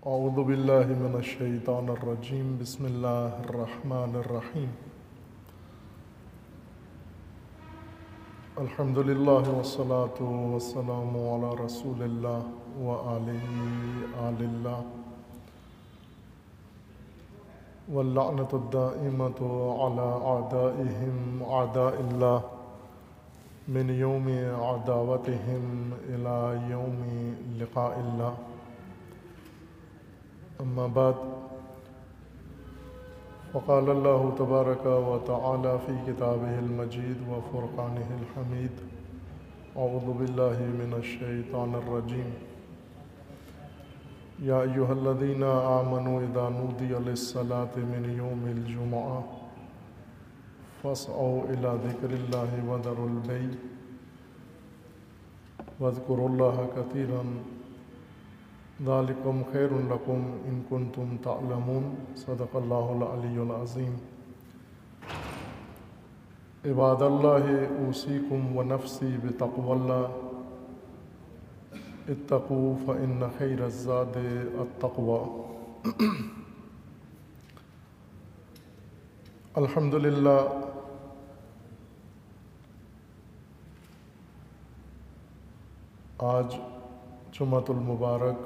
اعوذ باللہ من الشیطان الرجیم بسم اللہ الرحمن الرحیم الحمد للہ والصلاة والسلام علی رسول اللہ وآلہ آل اللہ واللعنۃ الدائمۃ علی اعدائہم اعداء اللہ من یوم عداوتہم الی یوم لقاء اللہ اما بعد فقال اللہ تبارک و تعالی فی کتابہ المجید و فرقانہ الحمید اعوذ باللہ من الشیطان الرجیم یا ایہا الذین آمنوا اذا نودی للصلاة من یوم الجمعہ فاسعوا الی ذکر اللہ وذروا البیع واذکروا اللہ کثیرا ذالکم خیر لکم ان کنتم تعلمون صدق اللہ العلی العظیم عباد اللہ اوصیکم ونفسی بتقوی اللہ اتقوا فإن خیر الزاد التقوی الحمدللہ آج جمعۃ المبارک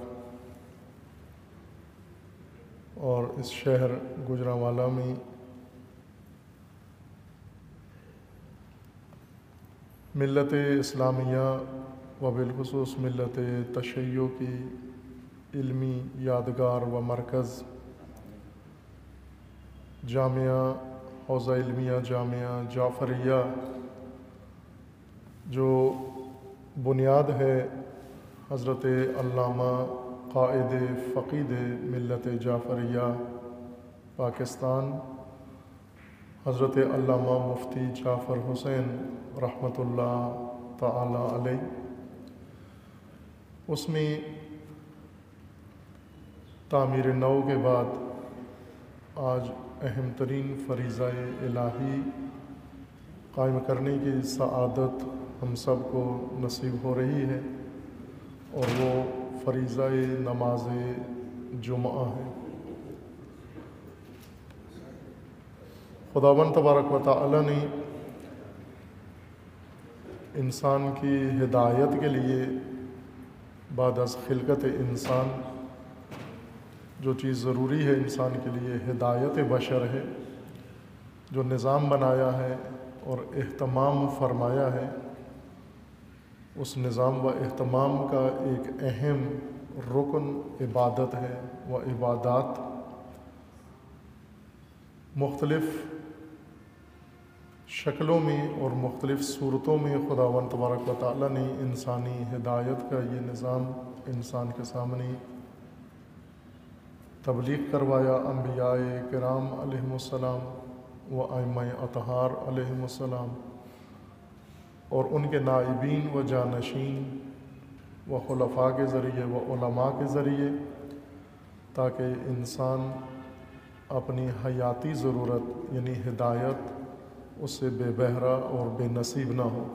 اور اس شہر گوجرانوالہ میں ملت اسلامیہ و بالخصوص ملت تشیع کی علمی یادگار و مرکز جامعہ حوزہ علمیہ جامعہ جعفریہ جو بنیاد ہے حضرت علامہ قائد فقید ملت جعفریہ پاکستان حضرت علامہ مفتی جعفر حسین رحمۃ اللہ تعالی علیہ، اس میں تعمیر نو کے بعد آج اہم ترین فریضہ الہی قائم کرنے کی سعادت ہم سب کو نصیب ہو رہی ہے، اور وہ فریضہ نماز جمعہ ہے۔ خداوند تبارک و تعالی نے انسان کی ہدایت کے لیے بعد از خلقت انسان جو چیز ضروری ہے انسان کے لیے ہدایت بشر ہے، جو نظام بنایا ہے اور اہتمام فرمایا ہے، اس نظام و اہتمام کا ایک اہم رکن عبادت ہے۔ و عبادات مختلف شکلوں میں اور مختلف صورتوں میں خداوند تبارک و تعالی نے انسانی ہدایت کا یہ نظام انسان کے سامنے تبلیغ کروایا۔ انبیاء کرام علیہم السلام و ائمہ اطہار علیہم السلام اور ان کے نائبین و جانشین و خلفاء کے ذریعے و علماء کے ذریعے، تاکہ انسان اپنی حیاتی ضرورت یعنی ہدایت اس سے بے بہرہ اور بے نصیب نہ ہو۔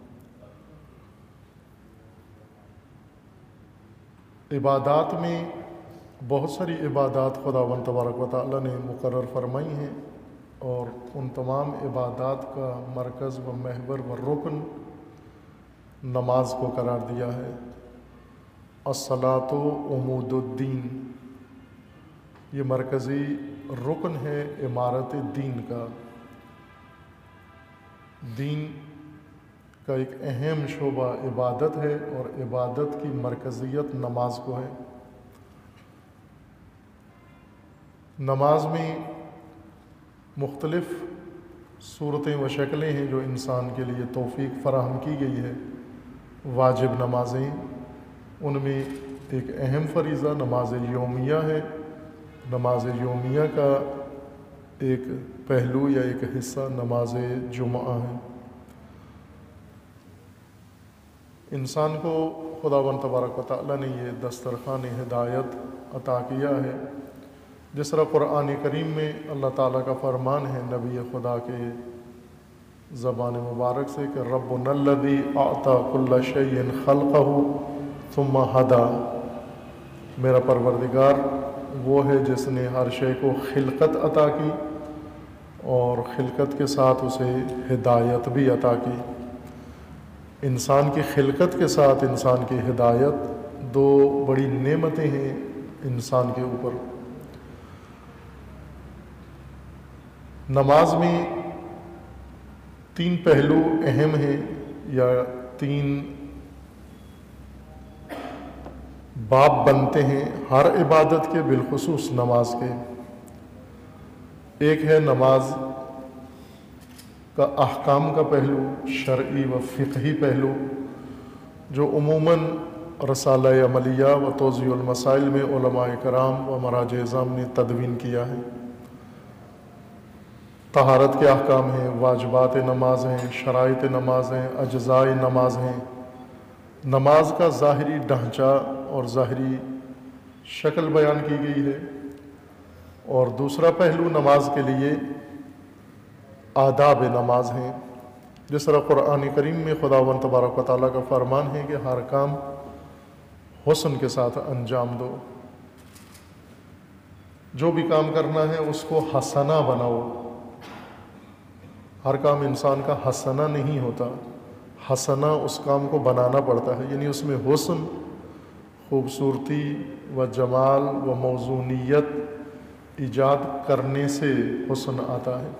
عبادات میں بہت ساری عبادات خداوند تبارک و تعالی نے مقرر فرمائی ہیں، اور ان تمام عبادات کا مرکز و محور و رکن نماز کو قرار دیا ہے۔ الصلاۃ عمود الدین، یہ مرکزی رکن ہے عمارت دین کا۔ دین کا ایک اہم شعبہ عبادت ہے، اور عبادت کی مرکزیت نماز کو ہے۔ نماز میں مختلف صورتیں و شکلیں ہیں جو انسان کے لیے توفیق فراہم کی گئی ہے۔ واجب نمازیں، ان میں ایک اہم فریضہ نماز یومیہ ہے۔ نماز یومیہ کا ایک پہلو یا ایک حصہ نماز جمعہ ہے۔ انسان کو خداوند تبارک و تعالی نے یہ دسترخوان ہدایت عطا کیا ہے، جس طرح قرآن کریم میں اللہ تعالیٰ کا فرمان ہے نبی خدا کے زبان مبارک سے کہ ربنا الذی اعطی کل شیء خلقہ ثم ہدی، میرا پروردگار وہ ہے جس نے ہر شے کو خلقت عطا کی اور خلقت کے ساتھ اسے ہدایت بھی عطا کی۔ انسان کی خلقت کے ساتھ انسان کی ہدایت دو بڑی نعمتیں ہیں انسان کے اوپر۔ نماز میں تین پہلو اہم ہیں، یا تین باب بنتے ہیں ہر عبادت کے، بالخصوص نماز کے۔ ایک ہے نماز کا احکام کا پہلو، شرعی و فقہی پہلو، جو عموماً رسالہ عملیہ و توضیح المسائل میں علماء کرام و مراجع اعظام نے تدوین کیا ہے۔ طہارت کے احکام ہیں، واجبات نماز ہیں، شرائط نماز ہیں، اجزاء نماز ہیں۔ نماز کا ظاہری ڈھانچہ اور ظاہری شکل بیان کی گئی ہے، اور دوسرا پہلو نماز کے لیے آداب نماز ہیں۔ جس طرح قرآن کریم میں خداوند تبارک و تعالیٰ کا فرمان ہے کہ ہر کام حسن کے ساتھ انجام دو، جو بھی کام کرنا ہے اس کو حسنہ بناؤ۔ ہر کام انسان کا حسنہ نہیں ہوتا، حسنہ اس کام کو بنانا پڑتا ہے، یعنی اس میں حسن، خوبصورتی و جمال و موزونیت ایجاد کرنے سے حسن آتا ہے۔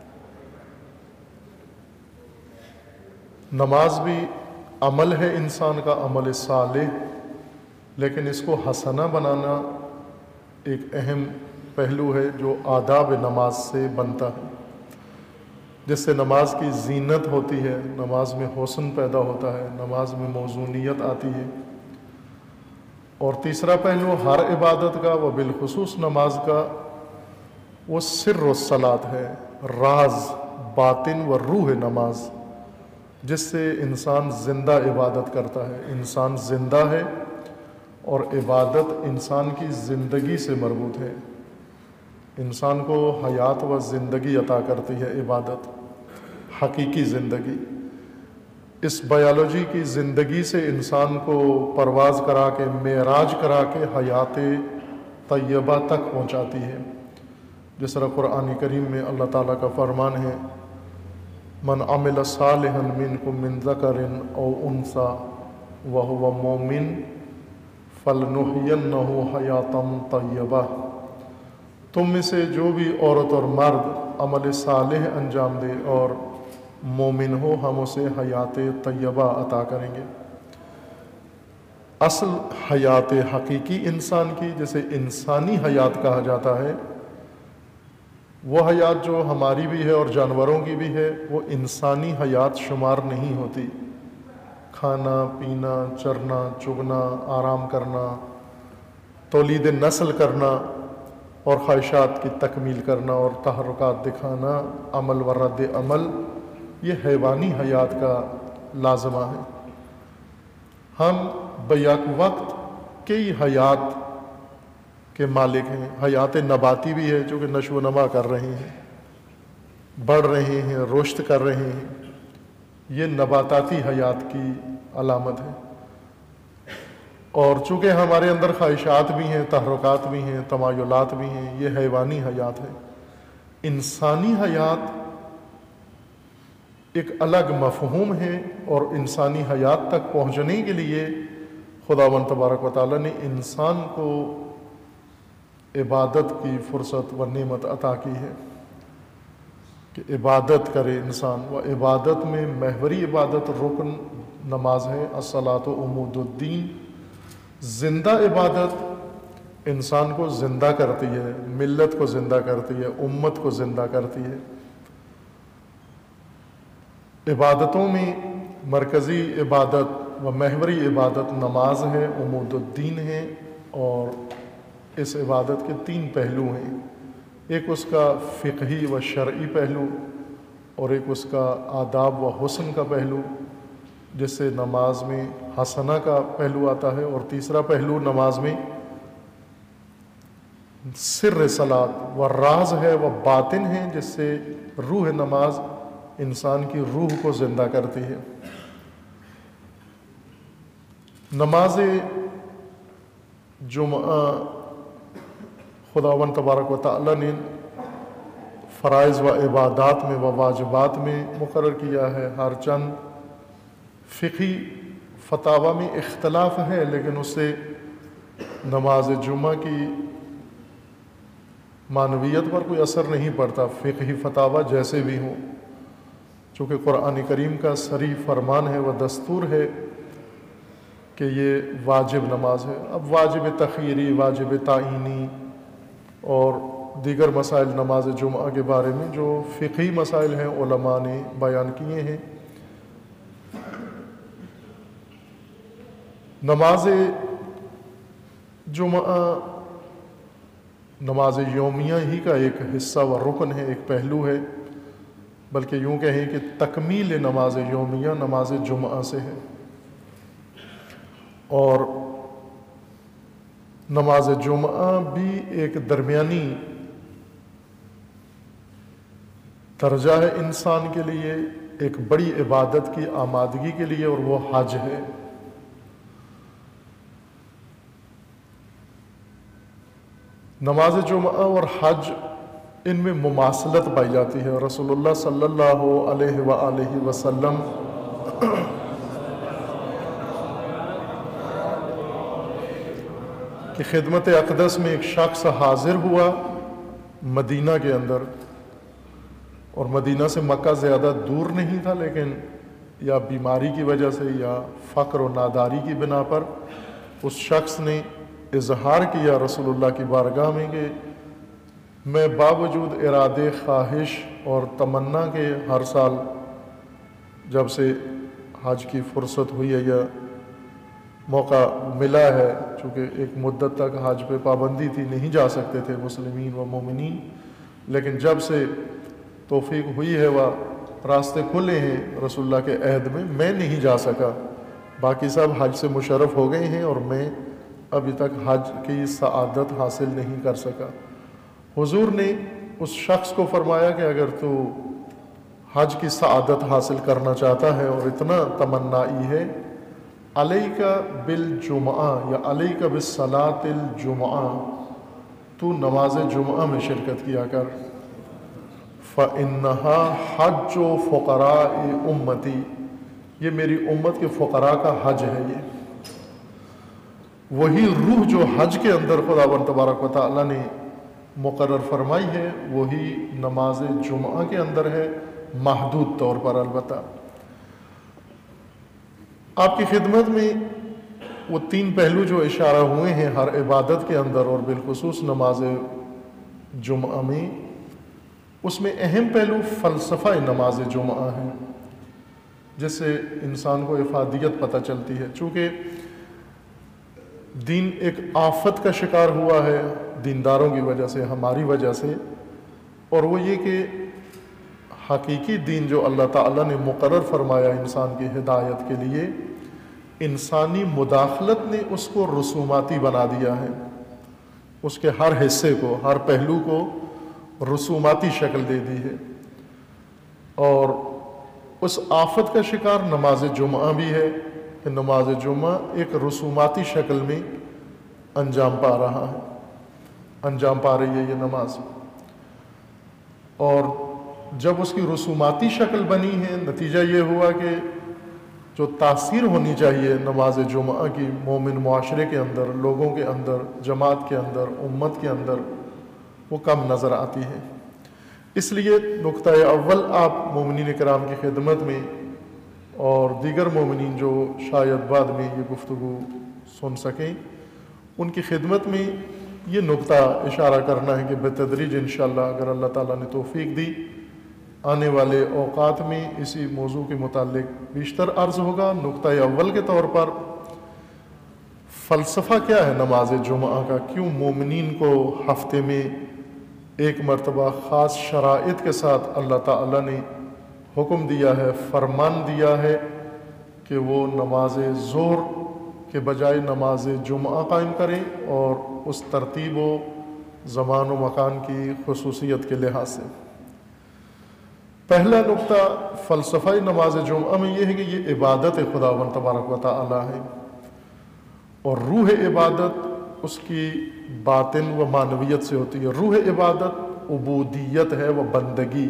نماز بھی عمل ہے انسان کا، عمل صالح، لیکن اس کو حسنہ بنانا ایک اہم پہلو ہے جو آداب نماز سے بنتا ہے، جس سے نماز کی زینت ہوتی ہے، نماز میں حسن پیدا ہوتا ہے، نماز میں موزونیت آتی ہے۔ اور تیسرا پہلو ہر عبادت کا و بالخصوص نماز کا، وہ سر الصلاۃ ہے، راز، باطن و روح نماز، جس سے انسان زندہ عبادت کرتا ہے۔ انسان زندہ ہے اور عبادت انسان کی زندگی سے مربوط ہے۔ انسان کو حیات و زندگی عطا کرتی ہے عبادت، حقیقی زندگی۔ اس بایولوجی کی زندگی سے انسان کو پرواز کرا کے، معراج کرا کے حیات طیبہ تک پہنچاتی ہے۔ جس طرح قرآن کریم میں اللہ تعالیٰ کا فرمان ہے، من عمل صالحا منکم من ذکر او انثی وہو مؤمن فلنحینہ حیاتا طیبہ۔ تم میں سے جو بھی عورت اور مرد عمل صالح انجام دے اور مومن ہو، ہم اسے حیات طیبہ عطا کریں گے۔ اصل حیات حقیقی انسان کی، جسے انسانی حیات کہا جاتا ہے، وہ حیات جو ہماری بھی ہے اور جانوروں کی بھی ہے، وہ انسانی حیات شمار نہیں ہوتی۔ کھانا پینا، چرنا چگنا، آرام کرنا، تولید نسل کرنا اور خواہشات کی تکمیل کرنا اور تحرکات دکھانا، عمل و رد عمل، یہ حیوانی حیات کا لازمہ ہے۔ ہم بیک وقت کئی حیات کے مالک ہیں۔ حیات نباتی بھی ہے جو کہ نشو و نما کر رہے ہیں، بڑھ رہے ہیں، رشد کر رہے ہیں، یہ نباتاتی حیات کی علامت ہے۔ اور چونکہ ہمارے اندر خواہشات بھی ہیں، تحرکات بھی ہیں، تمایلات بھی ہیں، یہ حیوانی حیات ہے۔ انسانی حیات ایک الگ مفہوم ہے، اور انسانی حیات تک پہنچنے کے لیے خداوند تبارک و تعالیٰ نے انسان کو عبادت کی فرصت و نعمت عطا کی ہے کہ عبادت کرے انسان۔ و عبادت میں محوری عبادت رکن نماز ہے، الصلاۃ عمود الدین۔ زندہ عبادت انسان کو زندہ کرتی ہے، ملت کو زندہ کرتی ہے، امت کو زندہ کرتی ہے۔ عبادتوں میں مرکزی عبادت و محوری عبادت نماز ہے، عمود الدین ہے، اور اس عبادت کے تین پہلو ہیں۔ ایک اس کا فقہی و شرعی پہلو، اور ایک اس کا آداب و حسن کا پہلو، جس سے نماز میں حسنہ کا پہلو آتا ہے، اور تیسرا پہلو نماز میں سر صلاۃ و راز ہے، وہ باطن ہے، جس سے روح نماز انسان کی روح کو زندہ کرتی ہے۔ نماز جمعہ خداوند تبارک و تعالی نے فرائض و عبادات میں و واجبات میں مقرر کیا ہے. ہر چند فقہی فتاوی میں اختلاف ہے، لیکن اس سے نماز جمعہ کی معنویت پر کوئی اثر نہیں پڑتا، فقہی فتاوی جیسے بھی ہوں، چونکہ قرآن کریم کا صریح فرمان ہے و دستور ہے کہ یہ واجب نماز ہے. اب واجب تخیری، واجب تعینی اور دیگر مسائل نماز جمعہ کے بارے میں جو فقہی مسائل ہیں علماء نے بیان کیے ہیں. نماز جمعہ نماز یومیہ ہی کا ایک حصہ و رکن ہے، ایک پہلو ہے، بلکہ یوں کہیں کہ تکمیل نماز یومیہ نماز جمعہ سے ہے. اور نماز جمعہ بھی ایک درمیانی درجہ ہے انسان کے لیے، ایک بڑی عبادت کی آمادگی کے لیے، اور وہ حج ہے. نماز جمعہ اور حج ان میں مماثلت پائی جاتی ہے. رسول اللہ صلی اللہ علیہ وآلہ وسلم کی خدمت اقدس میں ایک شخص حاضر ہوا مدینہ کے اندر، اور مدینہ سے مکہ زیادہ دور نہیں تھا، لیکن یا بیماری کی وجہ سے یا فقر و ناداری کی بنا پر اس شخص نے اظہار کیا رسول اللہ کی بارگاہ میں کہ میں باوجود ارادے، خواہش اور تمنا کے ہر سال جب سے حج کی فرصت ہوئی ہے یا موقع ملا ہے، چونکہ ایک مدت تک حج پہ پابندی تھی، نہیں جا سکتے تھے مسلمین و مومنین، لیکن جب سے توفیق ہوئی ہے وہ راستے کھلے ہیں رسول اللہ کے عہد میں نہیں جا سکا. باقی سب حج سے مشرف ہو گئے ہیں اور میں ابھی تک حج کی سعادت حاصل نہیں کر سکا. حضور نے اس شخص کو فرمایا کہ اگر تو حج کی سعادت حاصل کرنا چاہتا ہے اور اتنا تمنائی ہے، علیک بالجمعہ یا علیک بالصلاۃ الجمعہ، تو نماز جمعہ میں شرکت کیا کر. فَإِنَّهَا حَجُّ فُقَرَاءِ أُمَّتِي، یہ میری امت کے فقراء کا حج ہے. یہ وہی روح جو حج کے اندر خداوند تبارک و تعالیٰ نے مقرر فرمائی ہے، وہی نماز جمعہ کے اندر ہے، محدود طور پر. البتہ آپ کی خدمت میں وہ تین پہلو جو اشارہ ہوئے ہیں ہر عبادت کے اندر اور بالخصوص نماز جمعہ میں، اس میں اہم پہلو فلسفہ نماز جمعہ ہے، جس سے انسان کو افادیت پتہ چلتی ہے. چونکہ دین ایک آفت کا شکار ہوا ہے دینداروں کی وجہ سے، ہماری وجہ سے، اور وہ یہ کہ حقیقی دین جو اللہ تعالیٰ نے مقرر فرمایا انسان کی ہدایت کے لیے، انسانی مداخلت نے اس کو رسوماتی بنا دیا ہے. اس کے ہر حصے کو، ہر پہلو کو رسوماتی شکل دے دی ہے. اور اس آفت کا شکار نماز جمعہ بھی ہے کہ نماز جمعہ ایک رسوماتی شکل میں انجام پا رہا ہے، انجام پا رہی ہے یہ نماز. اور جب اس کی رسوماتی شکل بنی ہے، نتیجہ یہ ہوا کہ جو تاثیر ہونی چاہیے نماز جمعہ کی مومن معاشرے کے اندر، لوگوں کے اندر، جماعت کے اندر، امت کے اندر، وہ کم نظر آتی ہے. اس لیے نقطہ اول آپ مومنین کرام کی خدمت میں اور دیگر مومنین جو شاید بعد میں یہ گفتگو سن سکیں، ان کی خدمت میں یہ نقطہ اشارہ کرنا ہے کہ بتدریج انشاءاللہ اگر اللہ تعالیٰ نے توفیق دی، آنے والے اوقات میں اسی موضوع کے متعلق بیشتر عرض ہوگا. نقطہ اول کے طور پر فلسفہ کیا ہے نماز جمعہ کا، کیوں مومنین کو ہفتے میں ایک مرتبہ خاص شرائط کے ساتھ اللہ تعالیٰ نے حکم دیا ہے، فرمان دیا ہے کہ وہ نماز ظہر کے بجائے نماز جمعہ قائم کریں، اور اس ترتیب و زمان و مکان کی خصوصیت کے لحاظ سے. پہلا نقطہ فلسفہ نماز جمعہ میں یہ ہے کہ یہ عبادت خداوند تبارک و تعالی ہے، اور روح عبادت اس کی باطن و معنویت سے ہوتی ہے۔ روح عبادت عبودیت ہے و بندگی۔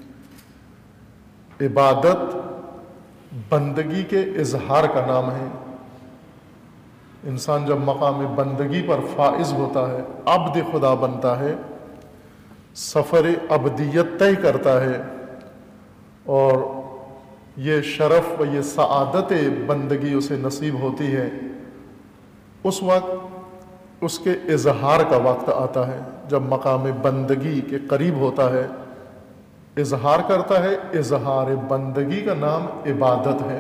عبادت بندگی کے اظہار کا نام ہے۔ انسان جب مقام بندگی پر فائز ہوتا ہے، عبد خدا بنتا ہے، سفر عبدیت طے کرتا ہے، اور یہ شرف و یہ سعادت بندگی اسے نصیب ہوتی ہے، اس وقت اس کے اظہار کا وقت آتا ہے۔ جب مقام بندگی کے قریب ہوتا ہے، اظہار کرتا ہے۔ اظہار بندگی کا نام عبادت ہے۔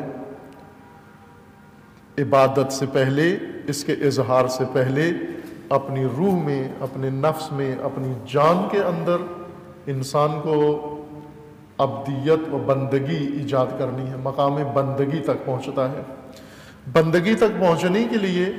عبادت سے پہلے، اس کے اظہار سے پہلے اپنی روح میں، اپنے نفس میں، اپنی جان کے اندر انسان کو عبدیت و بندگی ایجاد کرنی ہے۔ مقام بندگی تک پہنچتا ہے۔ بندگی تک پہنچنے کے لیے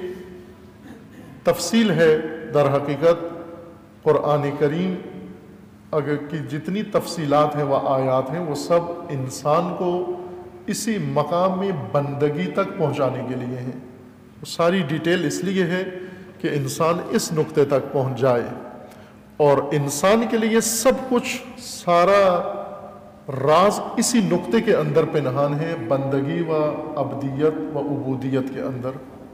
تفصیل ہے۔ در حقیقت قرآن کریم اگر کی جتنی تفصیلات ہیں و آیات ہیں، وہ سب انسان کو اسی مقام میں بندگی تک پہنچانے کے لیے ہیں۔ وہ ساری ڈیٹیل اس لیے ہے کہ انسان اس نقطے تک پہنچ جائے، اور انسان کے لیے سب کچھ، سارا راز اسی نقطے کے اندر پنہان ہے، بندگی و عبدیت و عبودیت کے اندر۔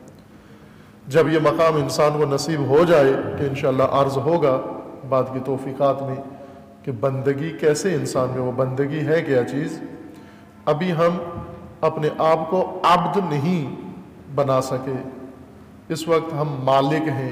جب یہ مقام انسان کو نصیب ہو جائے، کہ انشاءاللہ عرض ہوگا بعد کی توفیقات میں کہ بندگی کیسے انسان میں، وہ بندگی ہے کیا چیز، ابھی ہم اپنے آپ کو عبد نہیں بنا سکے۔ اس وقت ہم مالک ہیں،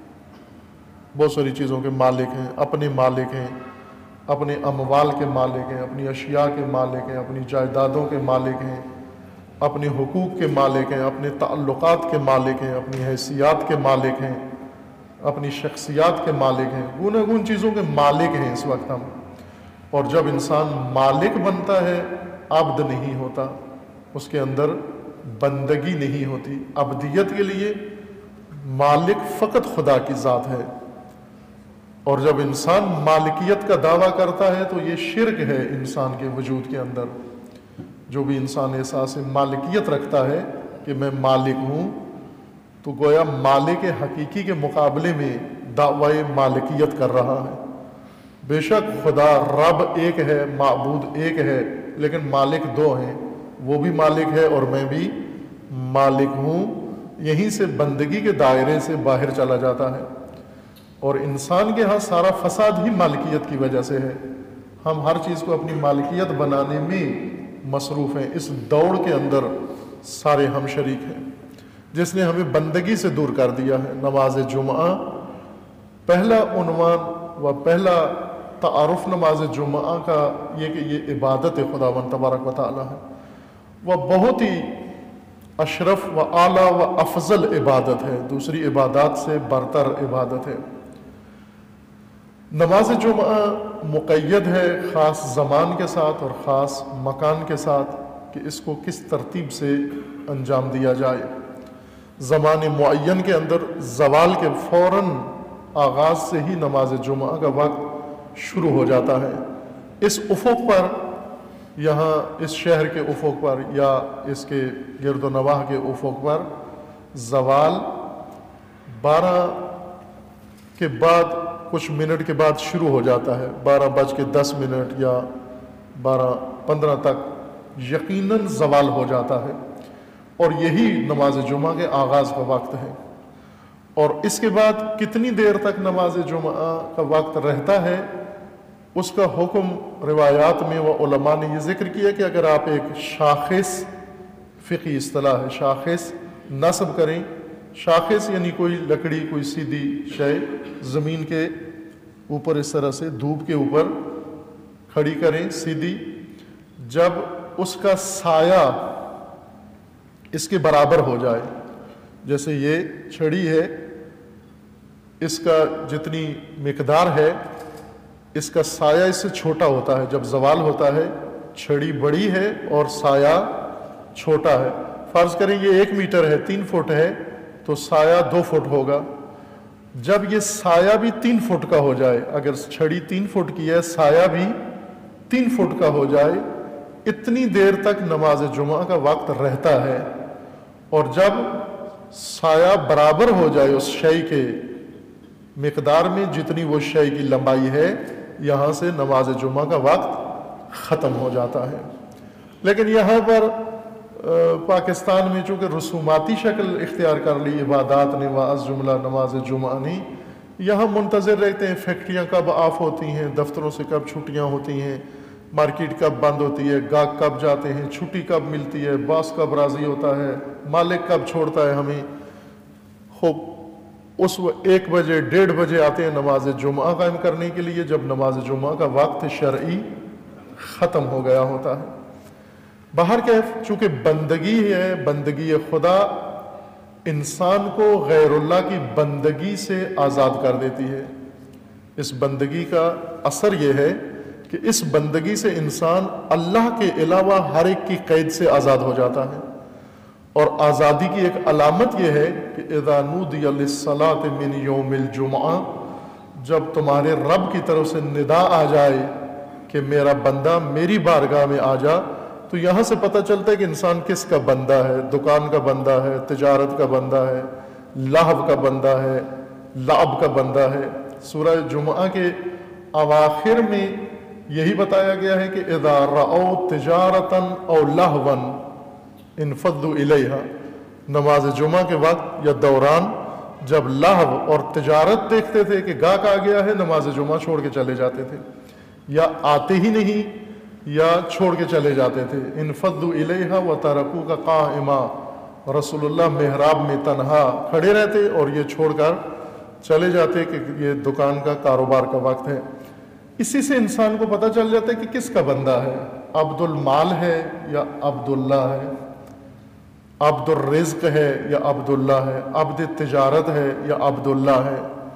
بہت ساری چیزوں کے مالک ہیں، اپنے مالک ہیں، اپنے اموال کے مالک ہیں، اپنی اشیاء کے مالک ہیں، اپنی جائیدادوں کے مالک ہیں، اپنے حقوق کے مالک ہیں، اپنے تعلقات کے مالک ہیں، اپنی حیثیات کے مالک ہیں، اپنی شخصیات کے مالک ہیں، گوناگون چیزوں کے مالک ہیں اس وقت ہم۔ اور جب انسان مالک بنتا ہے، عبد نہیں ہوتا، اس کے اندر بندگی نہیں ہوتی۔ عبدیت کے لیے مالک فقط خدا کی ذات ہے، اور جب انسان مالکیت کا دعویٰ کرتا ہے تو یہ شرک ہے انسان کے وجود کے اندر۔ جو بھی انسان احساس مالکیت رکھتا ہے کہ میں مالک ہوں، تو گویا مالک حقیقی کے مقابلے میں دعوی مالکیت کر رہا ہے۔ بے شک خدا رب ایک ہے، معبود ایک ہے، لیکن مالک دو ہیں، وہ بھی مالک ہے اور میں بھی مالک ہوں۔ یہیں سے بندگی کے دائرے سے باہر چلا جاتا ہے، اور انسان کے ہاں سارا فساد ہی مالکیت کی وجہ سے ہے۔ ہم ہر چیز کو اپنی مالکیت بنانے میں مصروف ہیں، اس دوڑ کے اندر سارے ہم شریک ہیں، جس نے ہمیں بندگی سے دور کر دیا ہے۔ نماز جمعہ پہلا عنوان و پہلا تعارف نماز جمعہ کا یہ کہ یہ عبادت خداوند تبارک و تعالی ہے، وہ بہت ہی اشرف و اعلیٰ و افضل عبادت ہے، دوسری عبادات سے برتر عبادت ہے۔ نماز جمعہ مقید ہے خاص زمان کے ساتھ اور خاص مکان کے ساتھ کہ اس کو کس ترتیب سے انجام دیا جائے۔ زمان معین کے اندر زوال کے فوراً آغاز سے ہی نماز جمعہ کا وقت شروع ہو جاتا ہے۔ اس افق پر، یہاں اس شہر کے افق پر یا اس کے گرد و نواح کے افق پر زوال 12 کے بعد کچھ منٹ کے بعد شروع ہو جاتا ہے، 12:10 یا 12:15 تک یقیناً زوال ہو جاتا ہے، اور یہی نماز جمعہ کے آغاز کا وقت ہے۔ اور اس کے بعد کتنی دیر تک نماز جمعہ کا وقت رہتا ہے، اس کا حکم روایات میں و علماء نے یہ ذکر کیا کہ اگر آپ ایک شاخص، فقہی اصطلاح ہے شاخص، نصب کریں، شاخص یعنی کوئی لکڑی، کوئی سیدھی شے زمین کے اوپر اس طرح سے دھوپ کے اوپر کھڑی کریں سیدھی، جب اس کا سایہ اس کے برابر ہو جائے، جیسے یہ چھڑی ہے، اس کا جتنی مقدار ہے اس کا سایہ اس سے چھوٹا ہوتا ہے۔ جب زوال ہوتا ہے چھڑی بڑی ہے اور سایہ چھوٹا ہے۔ فرض کریں یہ 1 میٹر ہے، 3 فٹ ہے، تو سایہ 2 فٹ ہوگا۔ جب یہ سایہ بھی 3 فٹ کا ہو جائے، اگر چھڑی 3 فٹ کی ہے، سایہ بھی 3 فٹ کا ہو جائے، اتنی دیر تک نماز جمعہ کا وقت رہتا ہے۔ اور جب سایہ برابر ہو جائے اس شے کے مقدار میں جتنی وہ شے کی لمبائی ہے، یہاں سے نماز جمعہ کا وقت ختم ہو جاتا ہے۔ لیکن یہاں پر پاکستان میں چونکہ رسوماتی شکل اختیار کر لی عبادات نے، واز جملہ نماز جمعہ نے، یہاں منتظر رہتے ہیں فیکٹریاں کب آف ہوتی ہیں، دفتروں سے کب چھٹیاں ہوتی ہیں، مارکیٹ کب بند ہوتی ہے، گاہک کب جاتے ہیں، چھٹی کب ملتی ہے، باس کب راضی ہوتا ہے، مالک کب چھوڑتا ہے ہمیں۔ خوب اس 1 بجے 1:30 بجے آتے ہیں نماز جمعہ قائم کرنے کے لیے، جب نماز جمعہ کا وقت شرعی ختم ہو گیا ہوتا ہے۔ بہرکیف چونکہ بندگی ہے، بندگی خدا انسان کو غیر اللہ کی بندگی سے آزاد کر دیتی ہے۔ اس بندگی کا اثر یہ ہے کہ اس بندگی سے انسان اللہ کے علاوہ ہر ایک کی قید سے آزاد ہو جاتا ہے، اور آزادی کی ایک علامت یہ ہے کہ اذا نودی للصلاۃ من یوم الجمعہ، جب تمہارے رب کی طرف سے ندا آ جائے کہ میرا بندہ میری بارگاہ میں آ جا، تو یہاں سے پتہ چلتا ہے کہ انسان کس کا بندہ ہے، دکان کا بندہ ہے، تجارت کا بندہ ہے، لہو کا بندہ ہے، لعب کا بندہ ہے۔ سورہ جمعہ کے اواخر میں یہی بتایا گیا ہے کہ اذا رأوا تجارتا او لہوا انفضوا الیہا، نماز جمعہ کے وقت یا دوران جب لہو اور تجارت دیکھتے تھے کہ گاہک آ گیا ہے، نماز جمعہ چھوڑ کے چلے جاتے تھے، یا آتے ہی نہیں یا چھوڑ کے چلے جاتے تھے۔ انفضوا الیہا وترکوک قائما، رسول اللہ محراب میں تنہا کھڑے رہتے اور یہ چھوڑ کر چلے جاتے کہ یہ دکان کا کاروبار کا وقت ہے۔ اسی سے انسان کو پتہ چل جاتا ہے کہ کس کا بندہ ہے، عبد المال ہے یا عبداللہ ہے، عبد الرزق ہے یا عبداللہ ہے، عبد تجارت ہے یا عبداللہ ہے،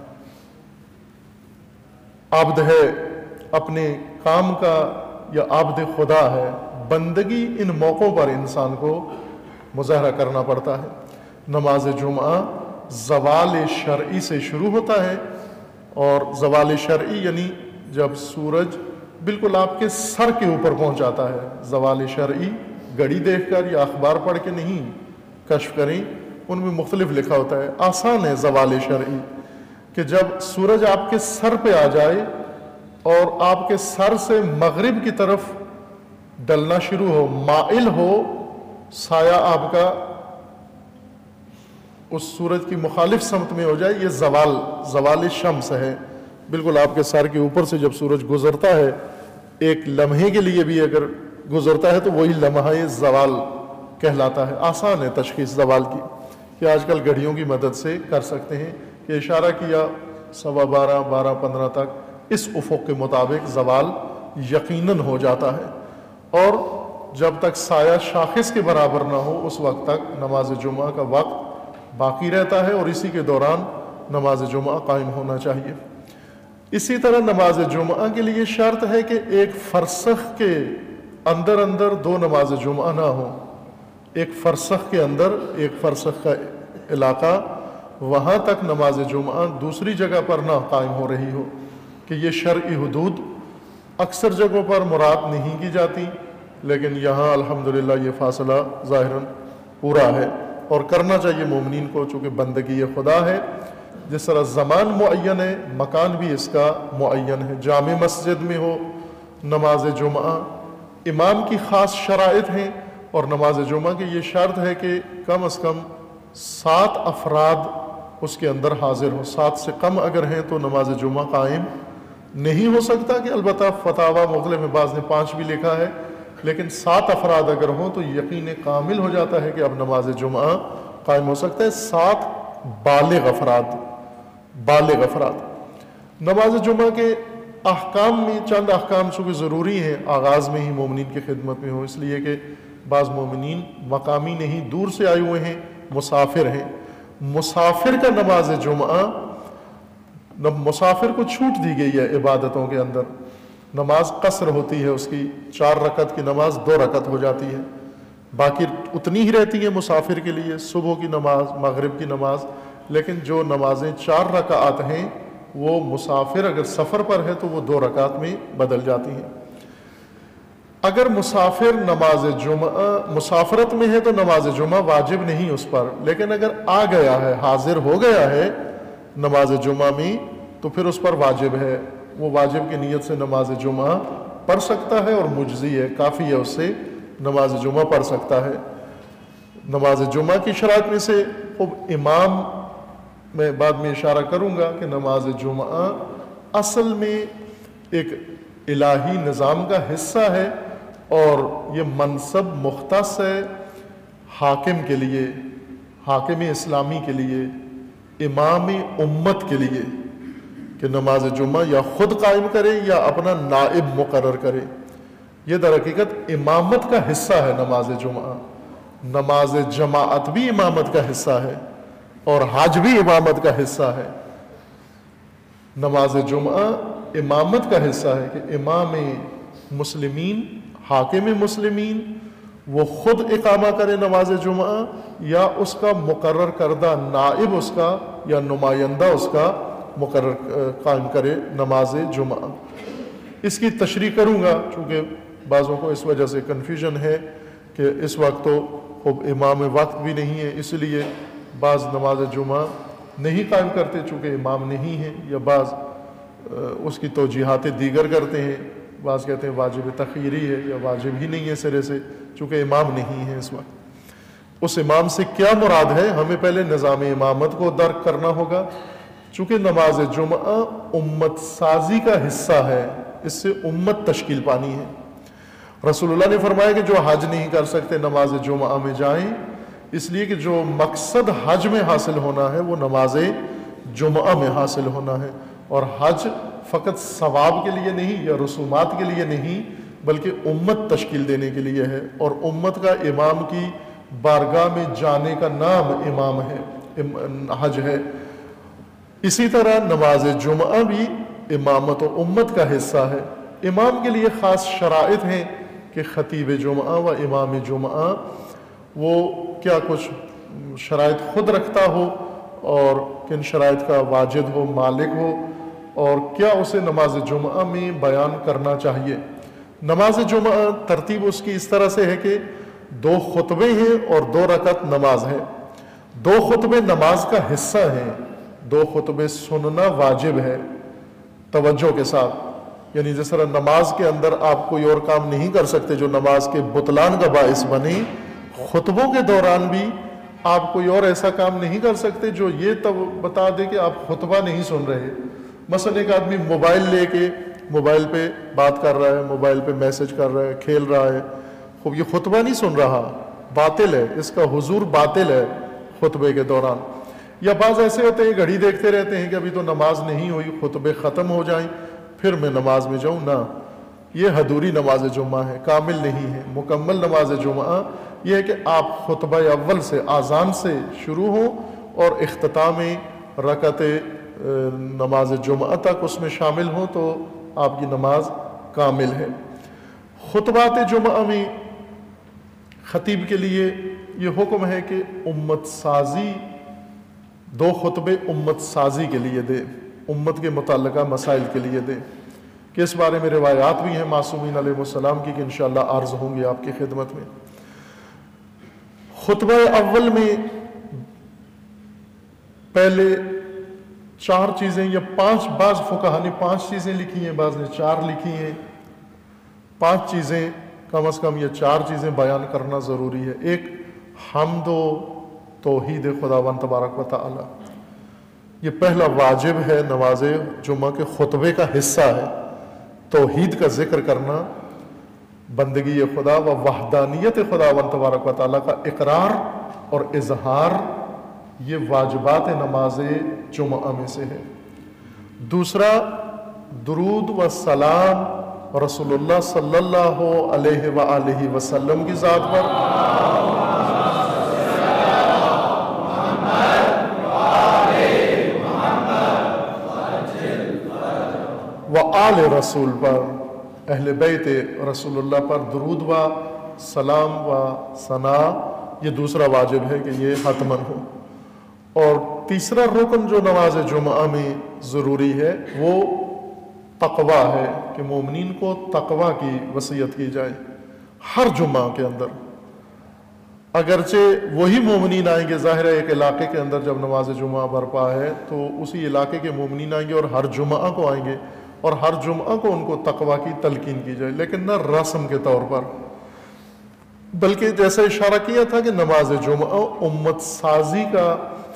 عبد ہے اپنے کام کا یا عبد خدا ہے۔ بندگی ان موقعوں پر انسان کو مظاہرہ کرنا پڑتا ہے۔ نماز جمعہ زوال شرعی سے شروع ہوتا ہے، اور زوال شرعی یعنی جب سورج بالکل آپ کے سر کے اوپر پہنچ جاتا ہے۔ زوال شرعی گھڑی دیکھ کر یا اخبار پڑھ کے نہیں کشف کریں، ان میں مختلف لکھا ہوتا ہے۔ آسان ہے زوال شرعی کہ جب سورج آپ کے سر پہ آ جائے اور آپ کے سر سے مغرب کی طرف ڈلنا شروع ہو، مائل ہو، سایہ آپ کا اس سورج کی مخالف سمت میں ہو جائے، یہ زوال شمس ہے۔ بالکل آپ کے سر کے اوپر سے جب سورج گزرتا ہے، ایک لمحے کے لیے بھی اگر گزرتا ہے تو وہی لمحہ زوال کہلاتا ہے۔ آسان ہے تشخیص زوال کی، کہ آج کل گھڑیوں کی مدد سے کر سکتے ہیں کہ اشارہ کیا 12:15 12:15 تک اس افق کے مطابق زوال یقیناً ہو جاتا ہے، اور جب تک سایہ شاخص کے برابر نہ ہو اس وقت تک نماز جمعہ کا وقت باقی رہتا ہے، اور اسی کے دوران نماز جمعہ قائم ہونا چاہیے۔ اسی طرح نماز جمعہ کے لیے شرط ہے کہ ایک فرسخ کے اندر 2 نماز جمعہ نہ ہو۔ ایک فرسخ کے اندر، ایک فرسخ کا علاقہ، وہاں تک نماز جمعہ دوسری جگہ پر نہ قائم ہو رہی ہو، کہ یہ شرعی حدود اکثر جگہوں پر مراد نہیں کی جاتی، لیکن یہاں الحمدللہ یہ فاصلہ ظاہراً پورا ہے، اور کرنا چاہیے مومنین کو، چونکہ بندگی یہ خدا ہے۔ جس طرح زمان معین ہے، مکان بھی اس کا معین ہے۔ جامع مسجد میں ہو نماز جمعہ، امام کی خاص شرائط ہیں، اور نماز جمعہ کی یہ شرط ہے کہ کم از کم 7 افراد اس کے اندر حاضر ہوں۔ 7 سے کم اگر ہیں تو نماز جمعہ قائم نہیں ہو سکتا، کہ البتہ فتاویٰ مختلف میں بعض نے 5 بھی لکھا ہے، لیکن 7 افراد اگر ہوں تو یقین کامل ہو جاتا ہے کہ اب نماز جمعہ قائم ہو سکتا ہے۔ 7 بالغ افراد۔ نماز جمعہ کے احکام میں چند احکام چونکہ ضروری ہیں، آغاز میں ہی مومنین کی خدمت میں ہو، اس لیے کہ بعض مومنین مقامی نہیں، دور سے آئے ہوئے ہیں، مسافر ہیں۔ مسافر کا نماز جمعہ، مسافر کو چھوٹ دی گئی ہے عبادتوں کے اندر، نماز قصر ہوتی ہے اس کی، 4 رکعت کی نماز 2 رکعت ہو جاتی ہے، باقی اتنی ہی رہتی ہے مسافر کے لیے، صبح کی نماز، مغرب کی نماز، لیکن جو نمازیں 4 رکعات ہیں وہ مسافر اگر سفر پر ہے تو وہ 2 رکعت میں بدل جاتی ہیں۔ اگر مسافر نماز جمعہ مسافرت میں ہے تو نماز جمعہ واجب نہیں اس پر، لیکن اگر آ گیا ہے، حاضر ہو گیا ہے نماز جمعہ میں، تو پھر اس پر واجب ہے، وہ واجب کی نیت سے نماز جمعہ پڑھ سکتا ہے اور مجزی ہے، کافی ہے، اس سے نماز جمعہ پڑھ سکتا ہے۔ نماز جمعہ کی شرائط میں سے خب امام، میں بعد میں اشارہ کروں گا کہ نماز جمعہ اصل میں ایک الہی نظام کا حصہ ہے، اور یہ منصب مختص ہے حاکم کے لیے، حاکم اسلامی کے لیے، امام امت کے لیے، کہ نماز جمعہ یا خود قائم کرے یا اپنا نائب مقرر کرے۔ یہ در حقیقت امامت کا حصہ ہے نماز جمعہ۔ نماز جماعت بھی امامت کا حصہ ہے، اور حج بھی امامت کا حصہ ہے۔ نماز جمعہ امامت کا حصہ ہے کہ امام مسلمین، حاکم مسلمین، وہ خود اقامہ کرے نماز جمعہ، یا اس کا مقرر کردہ نائب اس کا یا نمائندہ اس کا مقرر قائم کرے نماز جمعہ۔ اس کی تشریح کروں گا، چونکہ بعضوں کو اس وجہ سے کنفیوژن ہے کہ اس وقت تو خب امام وقت بھی نہیں ہے، اس لیے بعض نماز جمعہ نہیں قائم کرتے چونکہ امام نہیں ہے، یا بعض اس کی توجیحات دیگر کرتے ہیں، بعض کہتے ہیں واجب تخیری ہے یا واجب ہی نہیں ہے سرے سے چونکہ امام نہیں ہے اس وقت۔ اس امام سے کیا مراد ہے، ہمیں پہلے نظام امامت کو درک کرنا ہوگا، چونکہ نماز جمعہ امت سازی کا حصہ ہے، اس سے امت تشکیل پانی ہے۔ رسول اللہ نے فرمایا کہ جو حج نہیں کر سکتے نماز جمعہ میں جائیں، اس لیے کہ جو مقصد حج میں حاصل ہونا ہے وہ نماز جمعہ میں حاصل ہونا ہے، اور حج فقط ثواب کے لیے نہیں یا رسومات کے لیے نہیں بلکہ امت تشکیل دینے کے لیے ہے، اور امت کا امام کی بارگاہ میں جانے کا نام امام ہے، حج ہے۔ اسی طرح نماز جمعہ بھی امامت و امت کا حصہ ہے۔ امام کے لیے خاص شرائط ہیں کہ خطیب جمعہ و امام جمعہ وہ کیا کچھ شرائط خود رکھتا ہو، اور کن شرائط کا واجد ہو، مالک ہو، اور کیا اسے نماز جمعہ میں بیان کرنا چاہیے۔ نماز جمعہ ترتیب اس کی اس طرح سے ہے کہ 2 خطبے ہیں اور 2 رکعت نماز ہے۔ 2 خطبے نماز کا حصہ ہیں، 2 خطبے سننا واجب ہے توجہ کے ساتھ، یعنی جس طرح نماز کے اندر آپ کوئی اور کام نہیں کر سکتے جو نماز کے بطلان کا باعث بنے، خطبوں کے دوران بھی آپ کوئی اور ایسا کام نہیں کر سکتے جو یہ بتا دے کہ آپ خطبہ نہیں سن رہے۔ مثلا ایک آدمی موبائل لے کے موبائل پہ بات کر رہا ہے، موبائل پہ میسج کر رہا ہے، کھیل رہا ہے، خوب یہ خطبہ نہیں سن رہا، باطل ہے، اس کا حضور باطل ہے خطبے کے دوران۔ یا بعض ایسے ہوتے ہیں گھڑی دیکھتے رہتے ہیں کہ ابھی تو نماز نہیں ہوئی، خطبے ختم ہو جائیں پھر میں نماز میں جاؤں، نہ، یہ حضوری نماز جمعہ ہے، کامل نہیں ہے۔ مکمل نماز جمعہ یہ ہے کہ آپ خطبہ اول سے، آذان سے شروع ہوں اور اختتام رکعت نماز جمعہ تک اس میں شامل ہوں تو آپ کی نماز کامل ہے۔ خطبات جمعہ میں خطیب کے لیے یہ حکم ہے کہ امت سازی، 2 خطبے امت سازی کے لیے دے، امت کے متعلقہ مسائل کے لیے دے، کہ اس بارے میں روایات بھی ہیں معصومین علیہ السلام کی کہ انشاءاللہ عرض ہوں گے آپ کی خدمت میں۔ خطبہ اول میں پہلے 4 چیزیں یا 5، بعض فقہا نے 5 چیزیں لکھی ہیں، بعض نے 4 لکھی ہیں، 5 چیزیں کم از کم، یہ 4 چیزیں بیان کرنا ضروری ہے۔ ایک، حمد و توحید خداوند تبارک و تعالی، یہ پہلا واجب ہے نماز جمعہ کے خطبے کا حصہ ہے۔ توحید کا ذکر کرنا، بندگی خدا و وحدانیت خداوند تبارک و تعالی کا اقرار اور اظہار، یہ واجبات نماز جمعہ میں سے ہے۔ دوسرا، درود و سلام رسول اللہ صلی اللہ علیہ وآلہ وسلم کی ذات پر، و آل رسول پر، اہل بیت رسول اللہ پر درود و سلام و ثنا، یہ دوسرا واجب ہے کہ یہ حتماً ہو۔ اور تیسرا رکن جو نماز جمعہ میں ضروری ہے وہ تقوی ہے کہ مومنین کو تقوی کی وصیت کی جائے۔ ہر جمعہ کے اندر، اگرچہ وہی مومنین آئیں گے، ظاہر ہے ایک علاقے کے اندر جب نماز جمعہ برپا ہے تو اسی علاقے کے مومنین آئیں گے اور ہر جمعہ کو آئیں گے، اور ہر جمعہ کو ان کو تقویٰ کی تلقین کی جائے، لیکن نہ رسم کے طور پر، بلکہ جیسا اشارہ کیا تھا کہ نماز جمعہ امت سازی کا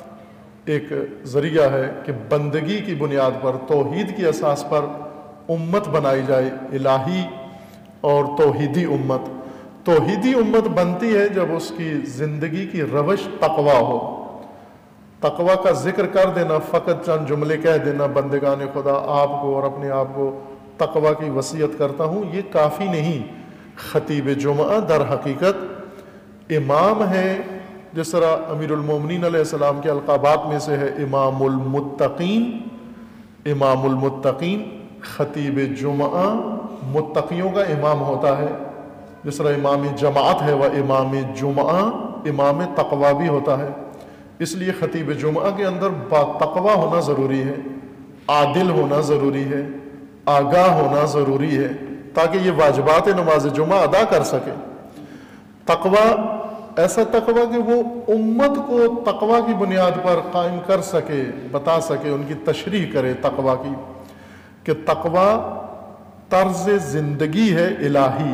ایک ذریعہ ہے کہ بندگی کی بنیاد پر، توحید کی اساس پر امت بنائی جائے، الہی اور توحیدی امت۔ توحیدی امت بنتی ہے جب اس کی زندگی کی روش تقویٰ ہو۔ تقویٰ کا ذکر کر دینا، فقط چند جملے کہہ دینا، بندگان خدا آپ کو اور اپنے آپ کو تقویٰ کی وصیت کرتا ہوں، یہ کافی نہیں۔ خطیب جمعہ در حقیقت امام ہے، جس طرح امیر المومنین علیہ السلام کے القابات میں سے ہے امام المتقین۔ امام المتقین، خطیب جمعہ متقیوں کا امام ہوتا ہے، جس طرح امام جماعت ہے وہ امام جمعہ امام تقویٰ بھی ہوتا ہے۔ اس لیے خطیب جمعہ کے اندر با تقویٰ ہونا ضروری ہے، عادل ہونا ضروری ہے، آگاہ ہونا ضروری ہے، تاکہ یہ واجبات نماز جمعہ ادا کر سکے۔ تقویٰ، ایسا تقویٰ کہ وہ امت کو تقویٰ کی بنیاد پر قائم کر سکے، بتا سکے، ان کی تشریح کرے تقویٰ کی، کہ تقویٰ طرز زندگی ہے الہی،